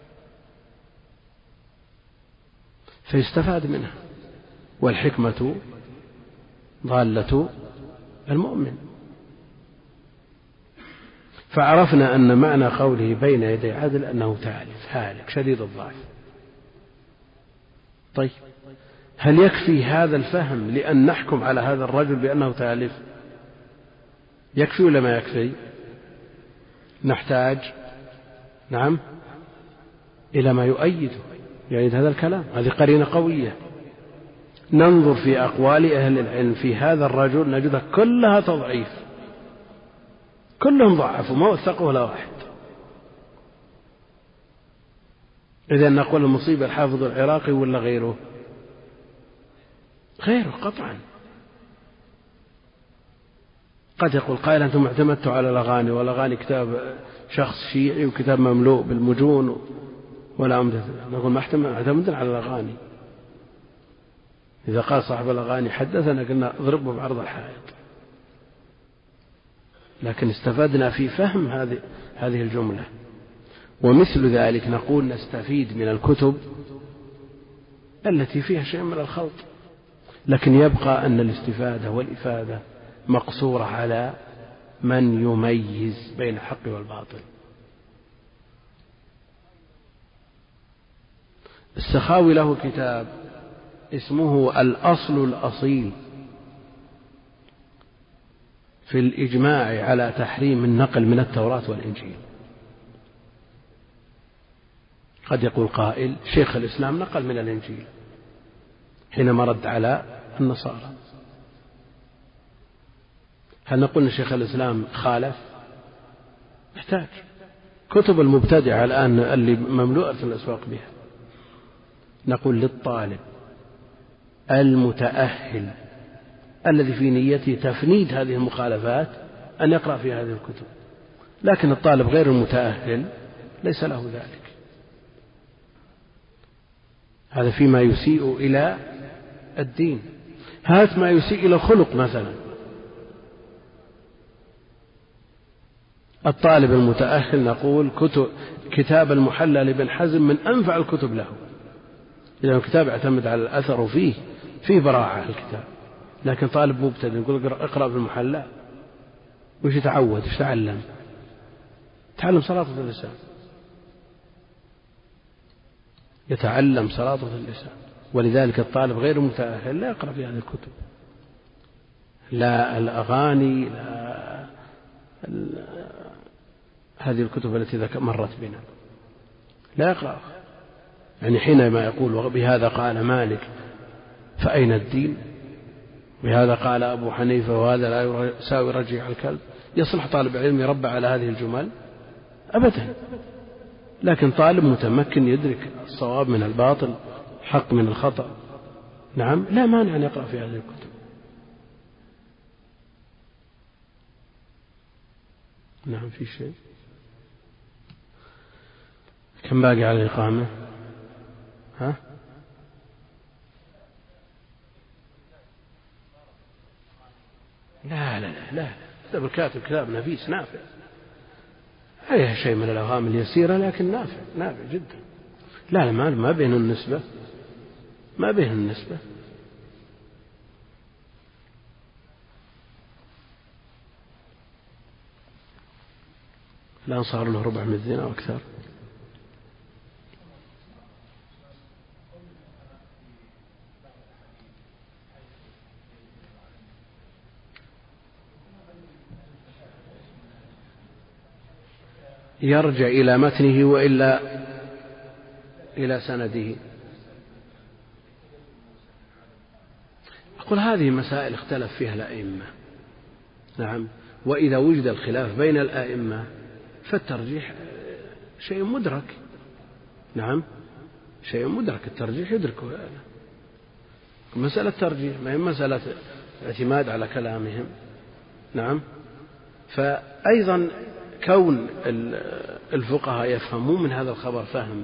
فيستفاد منها، والحكمة ضالة المؤمن. فعرفنا أن معنى قوله بين يدي عدل أنه تالف هالك شديد الضعف. طيب هل يكفي هذا الفهم لأن نحكم على هذا الرجل بأنه تالف؟ يكفي ولا ما يكفي؟ نحتاج نعم إلى ما يؤيده يؤيد هذا الكلام، هذه قرينة قوية. ننظر في أقوال أهل العلم في هذا الرجل نجدها كلها تضعيف، كلهم ضعفوا ما وثقوا ولا واحد. إذن نقول المصيبة الحافظ العراقي ولا غيره؟ غيره قطعا. قد يقول قائل أنتم اعتمدتوا على الأغاني، والأغاني كتاب شخص شيعي وكتاب مملوء بالمجون ولا أمدد. نقول ما اعتمدنا على الأغاني. إذا قال صاحب الأغاني حدثنا قلنا اضربه بعرض الحائط، لكن استفدنا في فهم هذه هذه الجملة. ومثل ذلك نقول نستفيد من الكتب التي فيها شيء من الخلط، لكن يبقى أن الاستفادة والإفادة مقصورة على من يميز بين الحق والباطل. السخاوي له كتاب اسمه الأصل الأصيل في الإجماع على تحريم النقل من التوراة والإنجيل. قد يقول قائل شيخ الإسلام نقل من الإنجيل حينما رد على النصارى، هل نقول أن شيخ الإسلام خالف؟ يحتاج كتب المبتدعة الآن اللي مملوءة الأسواق بها. نقول للطالب المتأهل الذي في نيته تفنيد هذه المخالفات أن يقرأ في هذه الكتب، لكن الطالب غير المتأهل ليس له ذلك. هذا فيما يسيء إلى الدين. هات ما يسيء إلى الخلق مثلا. الطالب المتأهل نقول كتب كتاب المحلى لابن حزم من أنفع الكتب له، إذا الكتاب يعتمد على الأثر وفيه فيه براعة الكتاب. لكن طالب مبتدئ يقول اقرأ في المحلى، وش يتعود؟ وش تعلم؟ تعلم سلاطة اللسان، يتعلم سلاطة اللسان. ولذلك الطالب غير المتأهل لا يقرأ في هذه الكتب، لا الأغاني، لا هذه الكتب التي مرت بنا لا يقرأ. يعني حينما يقول بهذا قال مالك فأين الدين، بهذا قال أبو حنيفة وهذا لا يساوي رجيع الكلب، يصلح طالب علم يربى على هذه الجمل؟ أبدا. لكن طالب متمكن يدرك الصواب من الباطل، حق من الخطأ، نعم لا مانع أن يقرأ في هذه الكتب. نعم في شيء. كم باقي على الإقامة؟ ها؟ لا لا لا لا كتاب الكاتب كتاب نفيس نافع، عليها شيء من الأوهام اليسيرة لكن نافع نافع جدا. لا لا ما ما بين النسبة ما بين النسبة. الآن صار له ربع مئة أو أكثر. يرجع إلى متنه وإلا إلى سنده. أقول هذه مسائل اختلف فيها الأئمة، نعم، وإذا وجد الخلاف بين الآئمة فالترجيح شيء مدرك. نعم شيء مدرك، الترجيح يدركه. مسألة ترجيح ما هي مسألة اعتماد على كلامهم. نعم. فأيضا كون الفقهاء يفهمون من هذا الخبر فهم،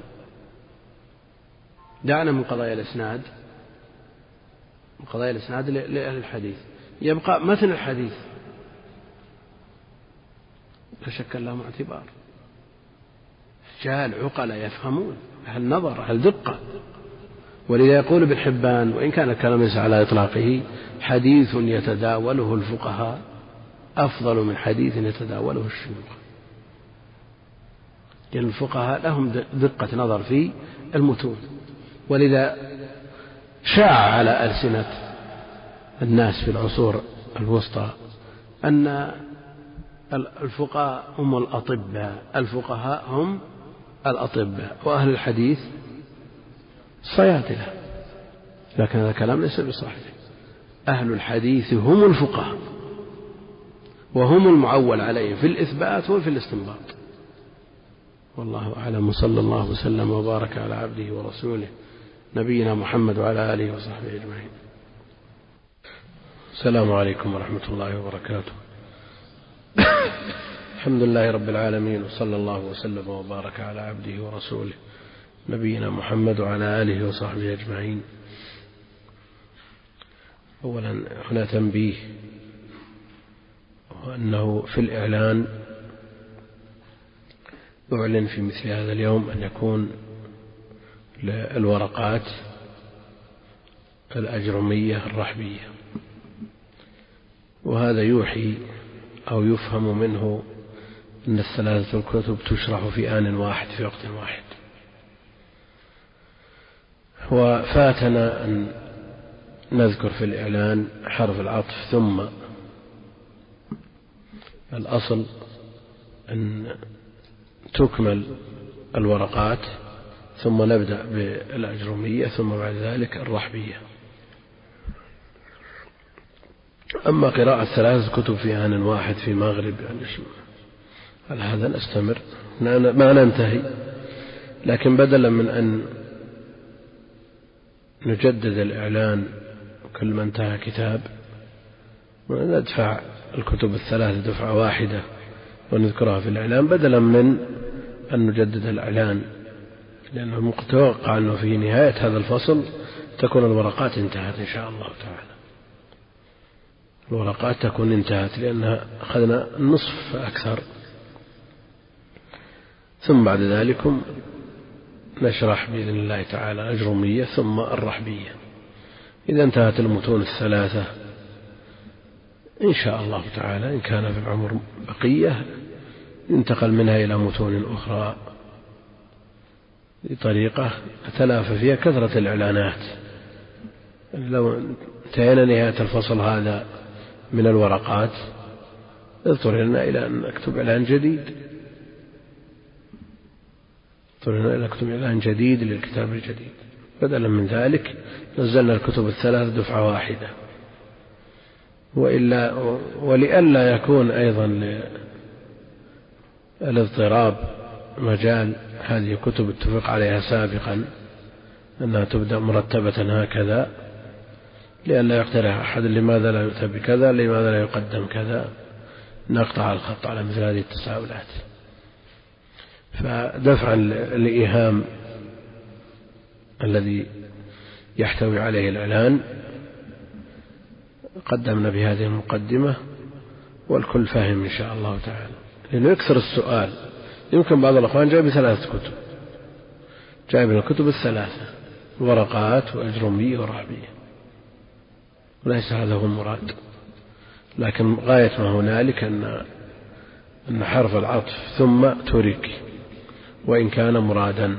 دعنا من قضايا الإسناد، من قضايا الإسناد لأهل الحديث، يبقى متن الحديث لا شك لهم اعتبار. رجال عقلاء يفهمون، أهل نظر، أهل دقة. ولذا يقول ابن حبان وإن كان الكلام ليس على إطلاقه: حديث يتداوله الفقهاء أفضل من حديث يتداوله الشيوخ. لأن يعني الفقهاء لهم دقة نظر في المتون، ولذا شاع على ألسنة الناس في العصور الوسطى أن الفقهاء هم الأطباء، الفقهاء هم الأطباء وأهل الحديث صيادلة. لكن هذا الكلام ليس بصحيح. أهل الحديث هم الفقهاء، وهم المعول عليهم في الإثبات وفي الاستنباط. والله أعلم، صلى الله وسلم وبارك على عبده ورسوله نبينا محمد وعلى آله وصحبه أجمعين. السلام عليكم ورحمة الله وبركاته. الحمد لله رب العالمين، وصلى الله وسلم وبارك على عبده ورسوله نبينا محمد وعلى آله وصحبه أجمعين. أولا هنا تنبيه، وأنه في الإعلان أعلن في مثل هذا اليوم أن يكون للورقات الأجرمية الرحبية، وهذا يوحي أو يفهم منه أن الثلاثة الكتب تشرح في آن واحد في وقت واحد. وفاتنا أن نذكر في الإعلان حرف العطف ثم. الأصل أن تكمل الورقات ثم نبدأ بالأجرمية ثم بعد ذلك الرحبية. أما قراءة ثلاث كتب في آن واحد في مغرب يعني على هذا نستمر ما ننتهي، لكن بدلا من أن نجدد الإعلان كل ما انتهى كتاب وندفع الكتب الثلاثة دفعة واحدة ونذكرها في الإعلان، بدلا من أن نجدد الإعلان، لأنه متوقع أنه في نهاية هذا الفصل تكون الورقات انتهت إن شاء الله تعالى. الورقات تكون انتهت لأنها أخذنا النصف فأكثر، ثم بعد ذلك نشرح بإذن الله تعالى أجرمية ثم الرحبية. إذا انتهت المتون الثلاثة إن شاء الله تعالى، إن كان في العمر بقية ينتقل منها إلى متون أخرى بطريقة تلافى فيها كثرة الإعلانات. لو انتهينا نهاية الفصل هذا من الورقات اضطررنا إلى أن نكتب إعلان جديد، اضطررنا إلى نكتب إعلان جديد للكتاب الجديد. بدلا من ذلك نزلنا الكتب الثلاث دفعة واحدة. وإلا ولئلا يكون أيضا للاضطراب مجال، هذه كتب اتفق عليها سابقا أنها تبدأ مرتبة هكذا، لئلا يقترح أحد لماذا لا يؤتى بكذا، لماذا لا يقدم كذا، نقطع الخط على مثل هذه التساؤلات. فدفعا لإيهام الذي يحتوي عليه الإعلان قدمنا بهذه المقدمة، والكل فاهم إن شاء الله تعالى، لأنه يكثر السؤال. يمكن بعض الأخوان جاء بثلاث كتب، جاء من الكتب الثلاثة ورقات وأجرمية ورحبية، وليس هذا هو المراد. لكن غاية ما هنالك أن أن حرف العطف ثم ترك وإن كان مرادا.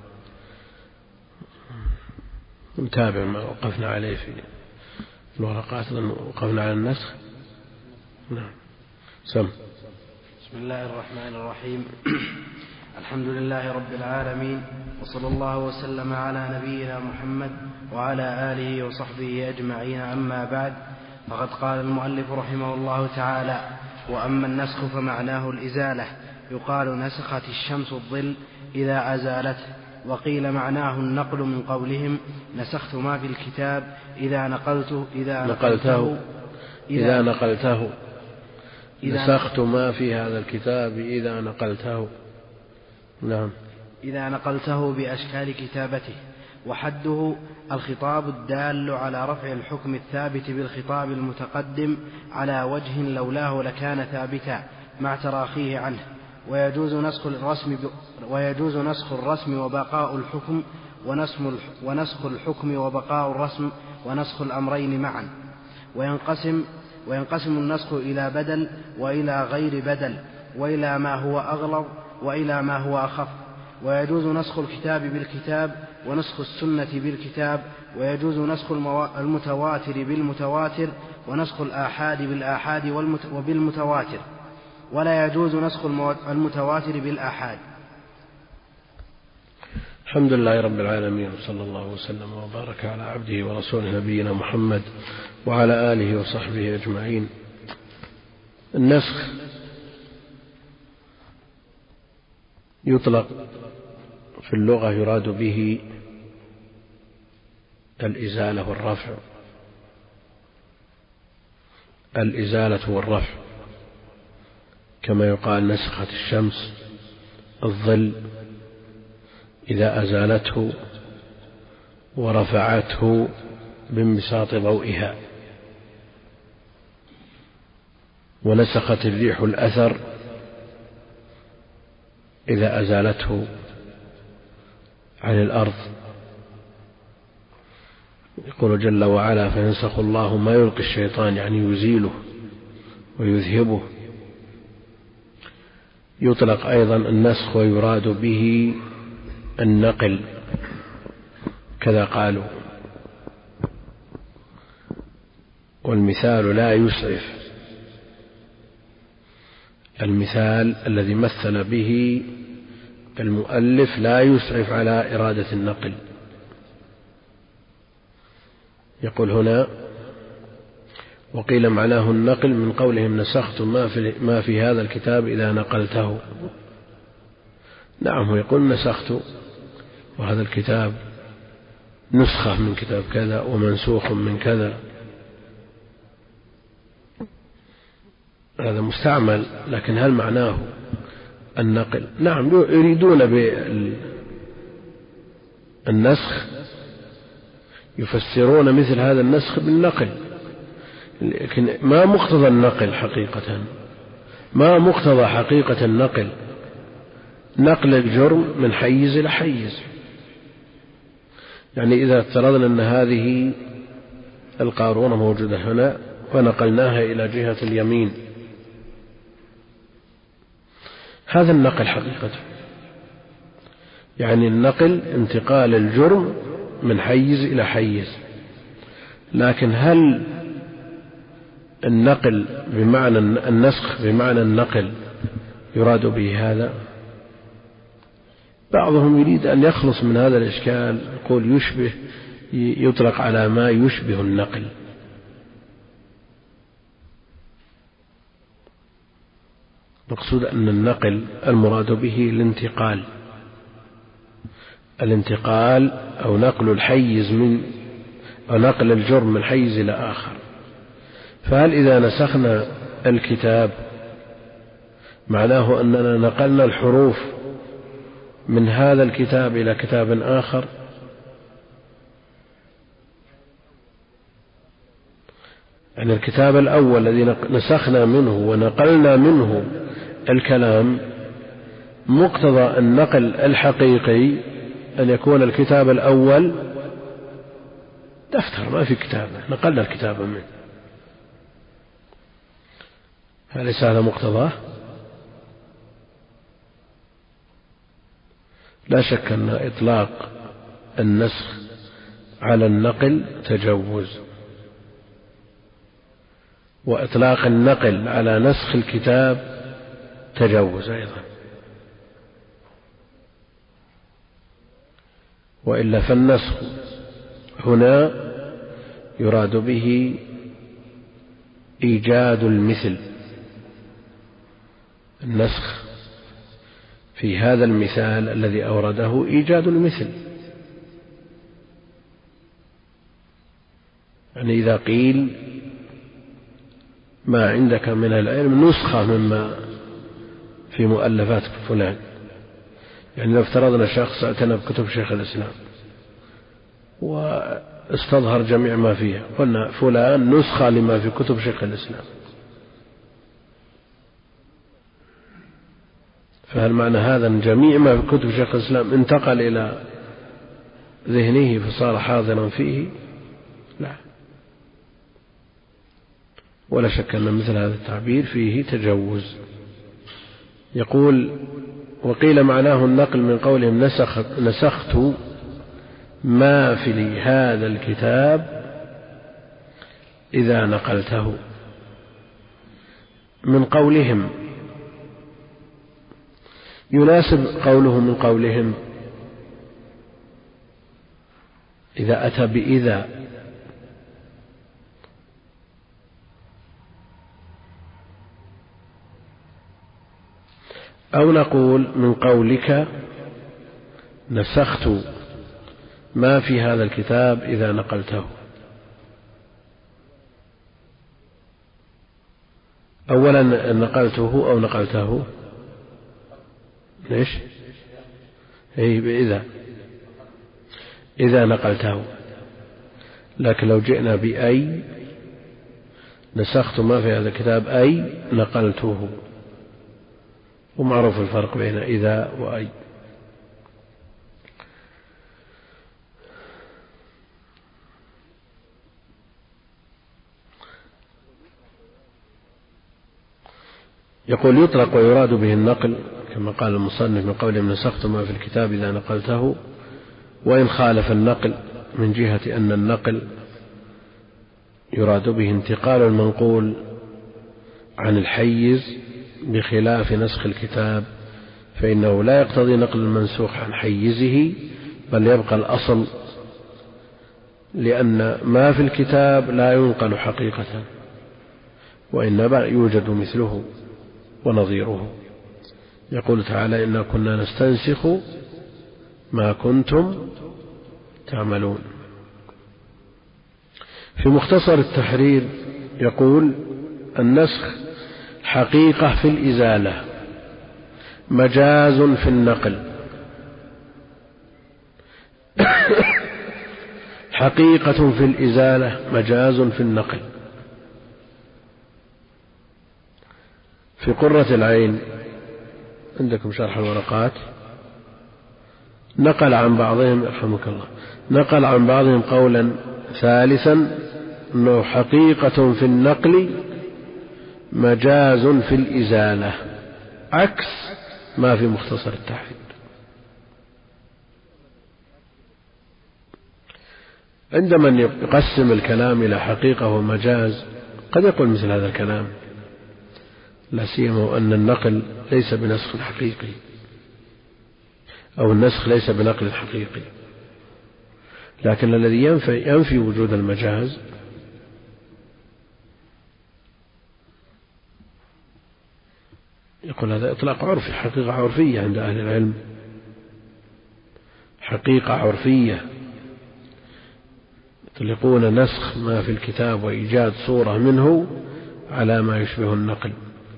نتابع ما وقفنا عليه في الورقات، وقفنا على النسخ. نعم. سم. بسم الله الرحمن الرحيم. الحمد لله رب العالمين، وصلى الله وسلم على نبينا محمد وعلى آله وصحبه أجمعين. أما بعد، فقد قال المؤلف رحمه الله تعالى: وأما النسخ فمعناه الإزالة، يقال نسخت الشمس الظل إذا أزالته. وقيل معناه النقل من قولهم نسخت ما في الكتاب إذا نقلته إذا نقلته إذا نقلته نسخت ما في هذا الكتاب إذا نقلته. نعم. إذا نقلته بأشكال كتابته. وحده الخطاب الدال على رفع الحكم الثابت بالخطاب المتقدم على وجه لولاه لكان ثابتا مع تراخيه عنه. ويجوز نسخ الرسم ب... ويجوز نسخ الرسم وبقاء الحكم ونسخ الحكم وبقاء الرسم ونسخ الأمرين معا. وينقسم وينقسم النسخ إلى بدل وإلى غير بدل وإلى ما هو أغلظ وإلى ما هو أخف. ويجوز نسخ الكتاب بالكتاب ونسخ السنة بالكتاب. ويجوز نسخ المتواتر بالمتواتر ونسخ الآحاد بالآحاد وبالمتواتر. ولا يجوز نسخ المتواتر بالآحاد. الحمد لله رب العالمين، وصلى الله وسلم وبارك على عبده ورسوله نبينا محمد وعلى آله وصحبه أجمعين. النسخ يطلق في اللغة يراد به الإزالة والرفع، الإزالة والرفع، كما يقال نسخت الشمس الظل إذا أزالته ورفعته بانبساط ضوئها، ونسخت الريح الأثر إذا أزالته عن الأرض. يقول جل وعلا فينسخ الله ما يلقي الشيطان، يعني يزيله ويذهبه. يطلق أيضا النسخ ويراد به النقل، كذا قالوا. والمثال لا يسعف، المثال الذي مثل به المؤلف لا يسعف على إرادة النقل. يقول هنا وقيل معناه النقل من قولهم نسخت ما في, ما في هذا الكتاب إذا نقلته. نعم، يقول نسخت وهذا الكتاب نسخة من كتاب كذا ومنسوخ من كذا، هذا مستعمل، لكن هل معناه النقل؟ نعم، يريدون بالنسخ يفسرون مثل هذا النسخ بالنقل، لكن ما مقتضى النقل حقيقة، ما مقتضى حقيقة النقل؟ نقل الجرم من حيز إلى حيز. يعني إذا افترضنا أن هذه القارورة موجودة هنا ونقلناها إلى جهة اليمين، هذا النقل حقيقة، يعني النقل انتقال الجرم من حيز إلى حيز. لكن هل النقل بمعنى النسخ بمعنى النقل يراد به هذا؟ بعضهم يريد أن يخلص من هذا الإشكال، يقول يشبه، يطلق على ما يشبه النقل. مقصود أن النقل المراد به الانتقال، الانتقال أو نقل الحيز من أو نقل الجرم من حيز إلى آخر. فهل إذا نسخنا الكتاب معناه أننا نقلنا الحروف من هذا الكتاب إلى كتاب آخر؟ يعني الكتاب الأول الذي نسخنا منه ونقلنا منه الكلام، مقتضى النقل الحقيقي أن يكون الكتاب الأول دفتر ما في كتابه، نقلنا الكتاب منه. أليس هذا مقتضاه؟ لا شك أن إطلاق النسخ على النقل تجوز، وإطلاق النقل على نسخ الكتاب تجوز أيضا، وإلا فالنسخ هنا يراد به إيجاد المثل النسخ في هذا المثال الذي أورده إيجاد المثل. يعني إذا قيل ما عندك من العلم نسخة مما في مؤلفات فلان، يعني لو افترضنا شخص اعتنى بكتب شيخ الإسلام واستظهر جميع ما فيها، قلنا فلان نسخة لما في كتب شيخ الإسلام، فهل معنى هذا أن جميع ما في كتب شيخ الإسلام انتقل إلى ذهنه فصار حاضرا فيه؟ لا، ولا شك أن مثل هذا التعبير فيه تجوز. يقول: وقيل معناه النقل من قولهم نسخت, نسخت ما في هذا الكتاب إذا نقلته. من قولهم يناسب قوله من قولهم إذا أتى بإذا، أو نقول من قولك نسخت ما في هذا الكتاب إذا نقلته. أولا نقلته أو نقلته ليش؟ أي بإذا، إذا نقلته. لكن لو جئنا بأي نسخت ما في هذا الكتاب أي نقلته، ومعروف الفرق بين إذا وأي. يقول: يطلق ويراد به النقل كما قال المصنف من قولهم نسخت ما في الكتاب إذا نقلته، وإن خالف النقل من جهة أن النقل يراد به انتقال المنقول عن الحيز بخلاف نسخ الكتاب، فإنه لا يقتضي نقل المنسوخ عن حيزه، بل يبقى الأصل، لأن ما في الكتاب لا ينقل حقيقة، وإنما يوجد مثله ونظيره. يقول تعالى: إنا كنا نستنسخ ما كنتم تعملون. في مختصر التحرير يقول: النسخ حقيقة في الإزالة مجاز في النقل. حقيقة في الإزالة مجاز في النقل. في قرة العين عندكم شرح الورقات نقل عن بعضهم رحمك الله نقل عن بعضهم قولا ثالثا أنه حقيقة في النقل مجاز في الإزالة، عكس ما في مختصر التحرير. عندما يقسم الكلام إلى حقيقة ومجاز قد يقول مثل هذا الكلام، لا سيما أن النقل ليس بنسخ حقيقي، أو النسخ ليس بنقل حقيقي، لكن الذي ينفي, ينفي وجود المجاز يقول هذا إطلاق عرفي، حقيقة عرفية عند أهل العلم، حقيقة عرفية يطلقون نسخ ما في الكتاب وإيجاد صورة منه على ما يشبه النقل.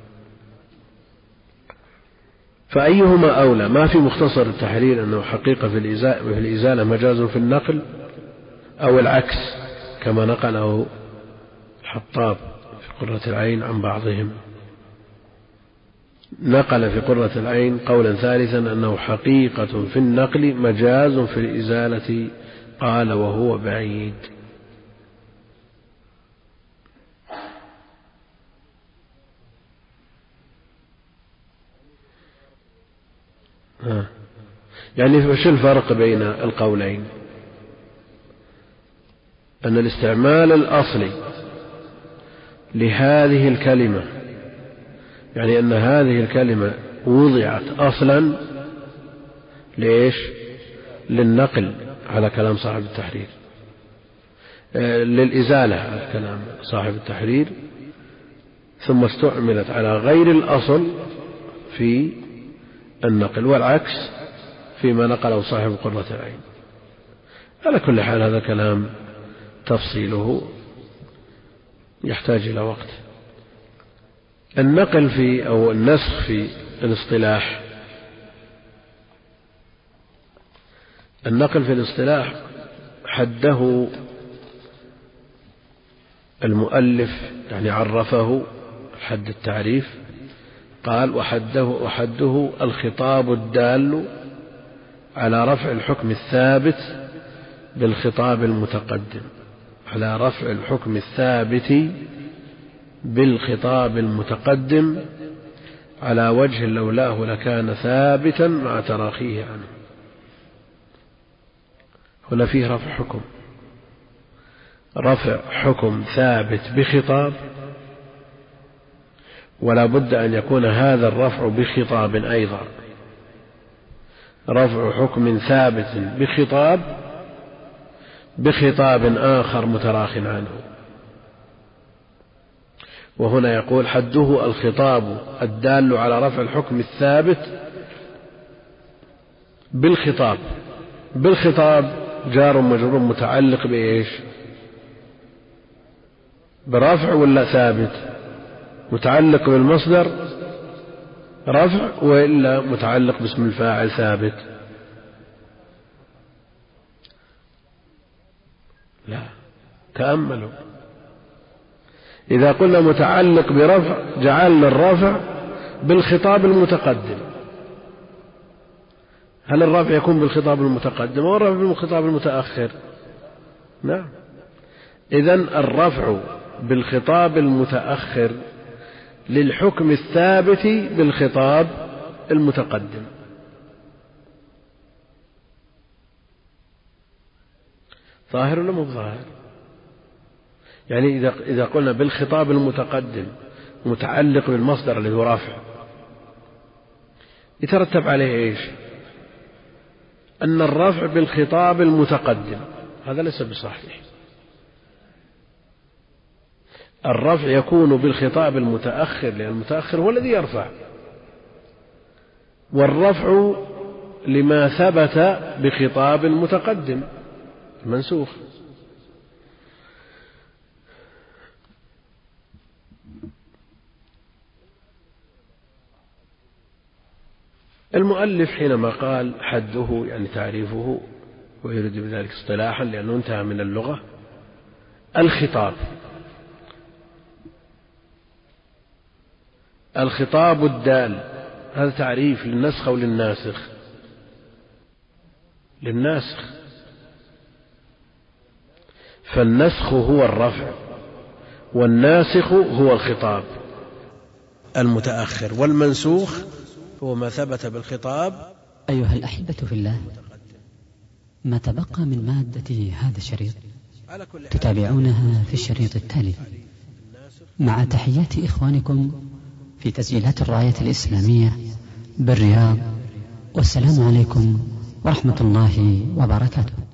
فأيهما أولى، ما في مختصر التحرير أنه حقيقة في الإزالة مجاز في النقل، أو العكس كما نقله الحطاب في قرة العين عن بعضهم؟ نقل في قرة العين قولا ثالثا أنه حقيقة في النقل مجاز في الإزالة، قال وهو بعيد. يعني وش الفرق بين القولين؟ أن الاستعمال الأصلي لهذه الكلمة، يعني أن هذه الكلمة وضعت أصلا ليش؟ للنقل على كلام صاحب التحرير، للإزالة على كلام صاحب التحرير، ثم استعملت على غير الأصل في النقل، والعكس فيما نقله صاحب قرة العين. على كل حال هذا كلام تفصيله يحتاج إلى وقت. النقل في أو النسخ في الاصطلاح، النقل في الاصطلاح حده المؤلف، يعني عرفه حد التعريف، قال وحده, وحده الخطاب الدال على رفع الحكم الثابت بالخطاب المتقدم، على رفع الحكم الثابت بالخطاب المتقدم على وجه لولاه لكان ثابتا مع تراخيه عنه. هنا فيه رفع حكم، رفع حكم ثابت بخطاب، ولا بد أن يكون هذا الرفع بخطاب أيضا، رفع حكم ثابت بخطاب بخطاب آخر متراخ عنه. وهنا يقول حده الخطاب الدال على رفع الحكم الثابت بالخطاب. بالخطاب جار مجرور متعلق بإيش؟ برفع ولا ثابت؟ متعلق بالمصدر رفع وإلا متعلق باسم الفاعل ثابت؟ لا، تأملوا. إذا قلنا متعلق برفع جعلنا الرفع بالخطاب المتقدم. هل الرفع يكون بالخطاب المتقدم أو الرفع بالخطاب المتأخر؟ نعم. إذن الرفع بالخطاب المتأخر للحكم الثابت بالخطاب المتقدم. ظاهر ولا مو ظاهر؟ يعني إذا إذا قلنا بالخطاب المتقدم متعلق بالمصدر الذي هو رافع، يترتب عليه إيش؟ أن الرفع بالخطاب المتقدم هذا ليس بصحيح. الرفع يكون بالخطاب المتأخر، لأن المتأخر هو الذي يرفع، والرفع لما ثبت بخطاب متقدم منسوخ. المؤلف حينما قال حده يعني تعريفه، ويريد بذلك اصطلاحا لأنه انتهى من اللغة، الخطاب الخطاب الدال، هذا تعريف للنسخ أو للناسخ؟ للناسخ. فالنسخ هو الرفع والناسخ هو الخطاب المتأخر، والمنسوخ هو ما ثبت بالخطاب. أيها الأحبة في الله، ما تبقى من مادة هذا الشريط تتابعونها في الشريط التالي، مع تحيات إخوانكم في تسجيلات الراية الإسلامية بالرياض، والسلام عليكم ورحمة الله وبركاته.